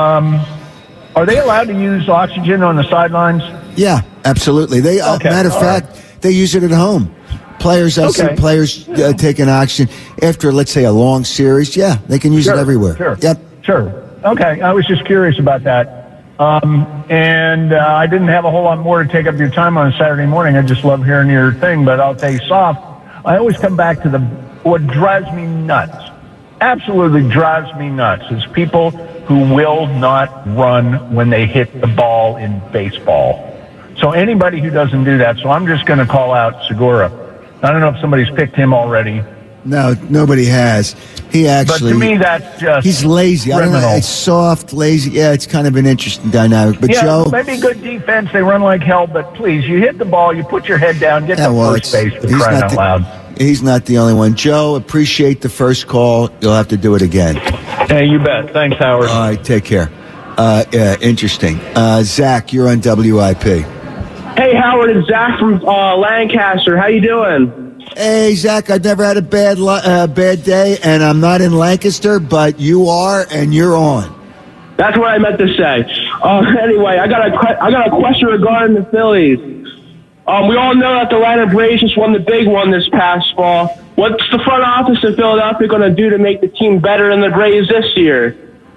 are they allowed to use oxygen on the sidelines? Yeah, absolutely. Matter of fact, they use it at home. Players, I see players taking oxygen after, let's say, a long series. Yeah, they can use it everywhere. Sure. Yep. Sure. Okay. I was just curious about that. And I didn't have a whole lot more to take up your time on a Saturday morning. I just love hearing your thing, but I'll tell you soft. I always come back to what drives me nuts, absolutely drives me nuts, is people who will not run when they hit the ball in baseball. So anybody who doesn't do that, so I'm just going to call out Segura. I don't know if somebody's picked him already. No, nobody has. He actually. But to me, that's just. He's lazy. I don't know. It's soft, lazy. Yeah, it's kind of an interesting dynamic. But Joe. Maybe good defense. They run like hell. But please, you hit the ball, you put your head down, get to first base for crying out loud. He's not the only one. Joe, appreciate the first call. You'll have to do it again. Hey, you bet. Thanks, Howard. All right, take care. Interesting. Zach, you're on WIP. Hey, Howard, it's Zach from Lancaster. How you doing? Hey, Zach, I've never had a bad day, and I'm not in Lancaster, but you are, and you're on. That's what I meant to say. Anyway, I got a question regarding the Phillies. We all know that the Atlanta Braves just won the big one this past fall. What's the front office in Philadelphia going to do to make the team better than the Braves this year?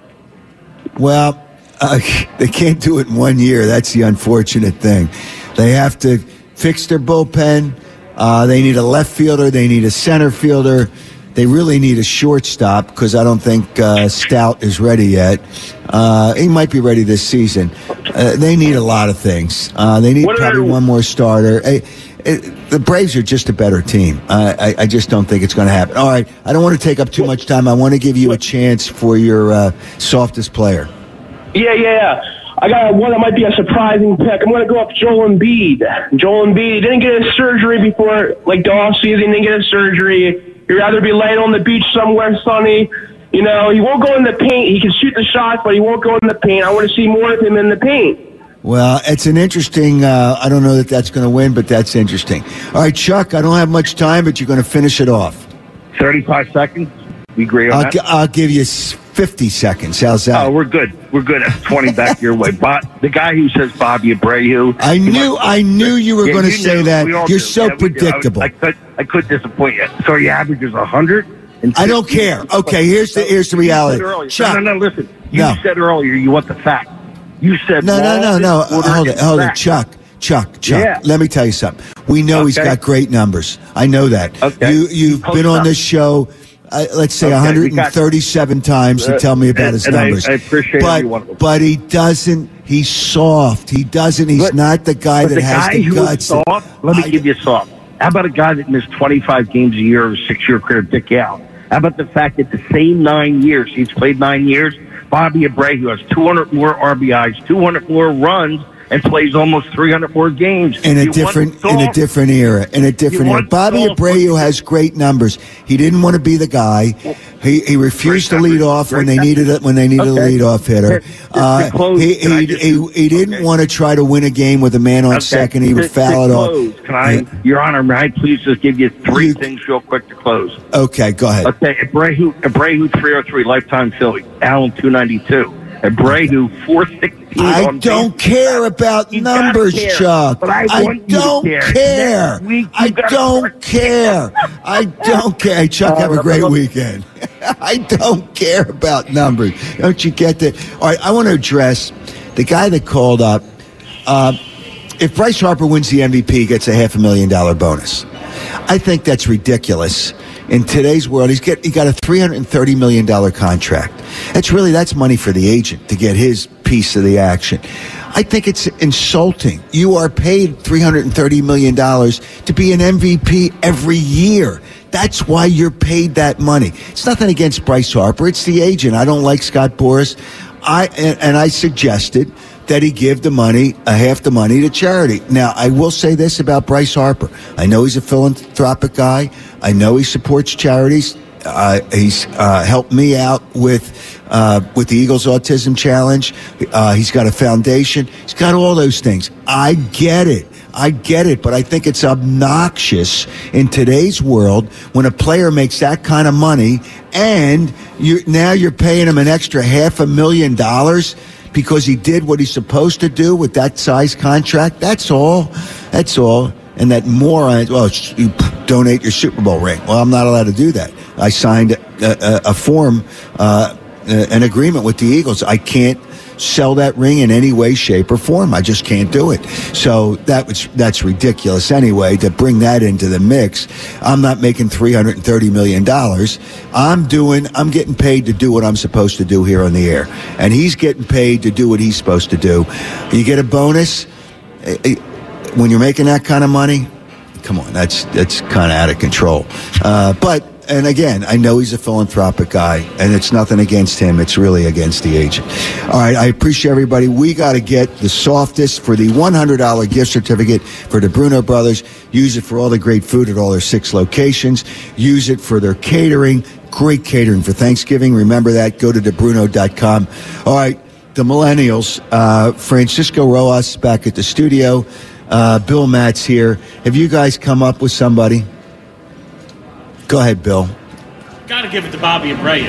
Well, they can't do it in 1 year. That's the unfortunate thing. They have to fix their bullpen. They need a left fielder. They need a center fielder. They really need a shortstop because I don't think Stout is ready yet. He might be ready this season. They need a lot of things. They need probably one more starter. the Braves are just a better team. I just don't think it's going to happen. All right, I don't want to take up too much time. I want to give you a chance for your softest player. Yeah. I got one that might be a surprising pick. I'm going to go up Joel Embiid. Joel Embiid, he didn't get his surgery before, like, the offseason. He didn't get his surgery. He'd rather be laying on the beach somewhere sunny. You know, he won't go in the paint. He can shoot the shots, but he won't go in the paint. I want to see more of him in the paint. Well, it's an interesting, I don't know that that's going to win, but that's interesting. All right, Chuck, I don't have much time, but you're going to finish it off. 35 seconds. We agree on that? I'll give you 50 seconds. How's that? Oh, we're good. We're good at 20 back your way. The guy who says Bobby Abreu. I knew you were going to say that. You're so predictable. I could disappoint you. So he averages 100. I don't care. Okay, here's the reality. Chuck. No, listen. You said earlier you want the fact. You said no. Hold it, Chuck. Yeah. Let me tell you something. We know he's got great numbers. I know that. Okay. You've been on this show, let's say 137 times to tell me about his numbers. I appreciate every one of them. But he doesn't. He's soft. He doesn't. He's not the guy that has the guts. Soft, let me give you soft. How about a guy that missed 25 games a year of a 6-year career, Dick Allen? How about the fact that the same 9 years, he's played 9 years, Bobby Abreu has 200 more RBIs, 200 more runs, and plays almost 300 more games. In a different era. Bobby Abreu has great numbers. He didn't want to be the guy. He refused to lead off when they needed a leadoff hitter. He didn't want to try to win a game with a man on second. He would foul it off. Your Honor, may I please just give you three things real quick to close? Okay, go ahead. Okay, Abreu 303, lifetime Philly. Allen 292. Abreu 416. I don't care about numbers, Chuck. I don't care. I don't care. Hey, Chuck, have a great weekend. I don't care about numbers. Don't you get that? All right, I want to address the guy that called up. If Bryce Harper wins the MVP, he gets a $500,000 bonus. I think that's ridiculous. In today's world, he got a $330 million contract. That's money for the agent to get his piece of the action. I think it's insulting. You are paid $330 million to be an MVP every year. That's why you're paid that money. It's nothing against Bryce Harper. It's the agent. I don't like Scott Boras. I suggested that he give half the money to charity. Now, I will say this about Bryce Harper. I know he's a philanthropic guy. I know he supports charities. He's helped me out with the Eagles Autism Challenge. He's got a foundation. He's got all those things. I get it, but I think it's obnoxious in today's world when a player makes that kind of money and you're paying him an extra $500,000 because he did what he's supposed to do with that size contract. That's all. And that moron, you donate your Super Bowl ring. Well, I'm not allowed to do that. I signed a form, an agreement with the Eagles. I can't sell that ring in any way, shape, or form. I just can't do it. So that's ridiculous anyway, to bring that into the mix. I'm not making $330 million. I'm getting paid to do what I'm supposed to do here on the air. And he's getting paid to do what he's supposed to do. You get a bonus when you're making that kind of money. Come on, that's kind of out of control. And again, I know he's a philanthropic guy, and it's nothing against him. It's really against the agent. All right, I appreciate everybody. We got to get the softest for the $100 gift certificate for the Bruno Brothers. Use it for all the great food at all their 6 locations. Use it for their catering. Great catering for Thanksgiving. Remember that. Go to debruno.com. All right, the Millennials. Francisco Rojas back at the studio. Bill Matz here. Have you guys come up with somebody? Go ahead, Bill. Got to give it to Bobby Abreu.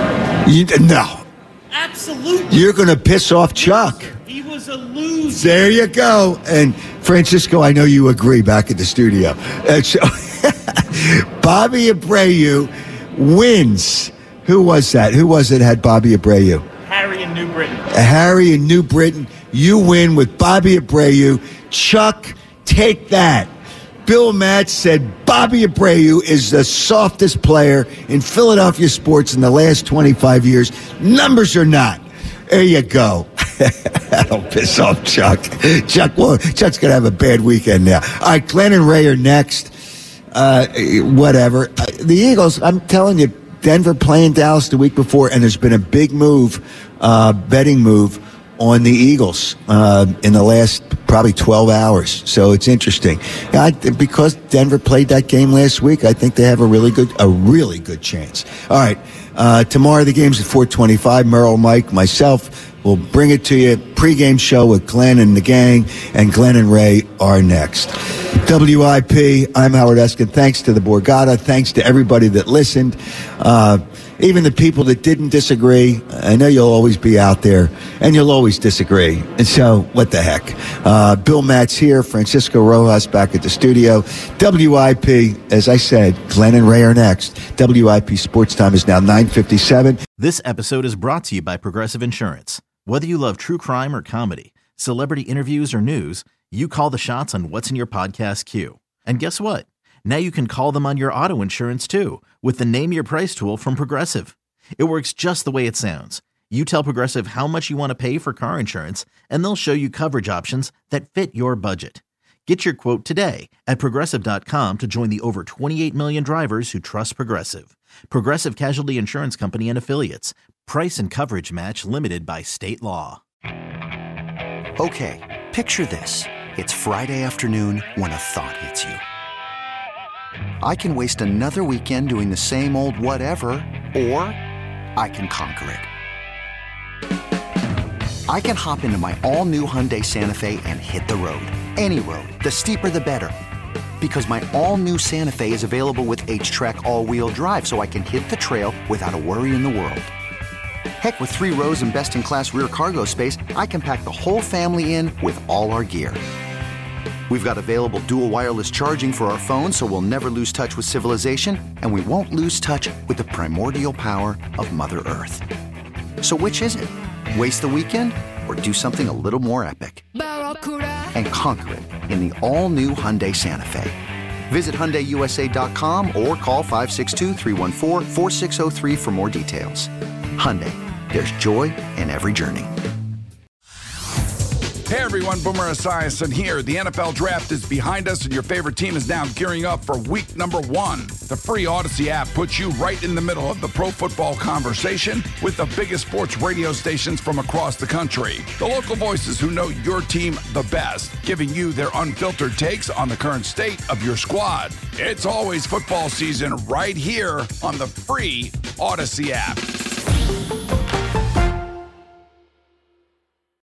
No. Absolutely. You're going to piss off Chuck. He was a loser. There you go. And Francisco, I know you agree back at the studio. So, Bobby Abreu wins. Who was that? Who was it had Bobby Abreu? Harry in New Britain. Harry in New Britain. You win with Bobby Abreu. Chuck, take that. Bill Matz said Bobby Abreu is the softest player in Philadelphia sports in the last 25 years. Numbers or not. There you go. That'll piss off Chuck. Chuck's going to have a bad weekend now. All right, Glenn and Ray are next. Whatever. The Eagles, I'm telling you, Denver playing Dallas the week before, and there's been a big move, betting move on the Eagles in the last probably 12 hours. So it's interesting. Because Denver played that game last week, I think they have a really good chance. All right. Tomorrow the game's at 4:25. Merrill, Mike, myself will bring it to you. Pre-game show with Glenn and the gang, and Glenn and Ray are next. WIP, I'm Howard Eskin. Thanks to the Borgata. Thanks to everybody that listened. Even the people that didn't disagree. I know you'll always be out there, and you'll always disagree. And so, what the heck? Bill Matt's here. Francisco Rojas back at the studio. WIP, as I said, Glenn and Ray are next. WIP Sports Time is now 9:57. This episode is brought to you by Progressive Insurance. Whether you love true crime or comedy, celebrity interviews or news, you call the shots on what's in your podcast queue. And guess what? Now you can call them on your auto insurance too with the Name Your Price tool from Progressive. It works just the way it sounds. You tell Progressive how much you want to pay for car insurance, and they'll show you coverage options that fit your budget. Get your quote today at Progressive.com to join the over 28 million drivers who trust Progressive. Progressive Casualty Insurance Company and Affiliates. Price and coverage match limited by state law. Okay, picture this. It's Friday afternoon when a thought hits you. I can waste another weekend doing the same old whatever, or I can conquer it. I can hop into my all-new Hyundai Santa Fe and hit the road. Any road. The steeper, the better. Because my all-new Santa Fe is available with H-Track all-wheel drive, so I can hit the trail without a worry in the world. Heck, with 3 rows and best-in-class rear cargo space, I can pack the whole family in with all our gear. We've got available dual wireless charging for our phones, so we'll never lose touch with civilization, and we won't lose touch with the primordial power of Mother Earth. So which is it? Waste the weekend or do something a little more epic? And conquer it in the all-new Hyundai Santa Fe. Visit HyundaiUSA.com or call 562-314-4603 for more details. Hyundai, there's joy in every journey. Hey everyone, Boomer Esiason here. The NFL Draft is behind us and your favorite team is now gearing up for week number 1. The free Odyssey app puts you right in the middle of the pro football conversation with the biggest sports radio stations from across the country. The local voices who know your team the best, giving you their unfiltered takes on the current state of your squad. It's always football season right here on the free Odyssey app.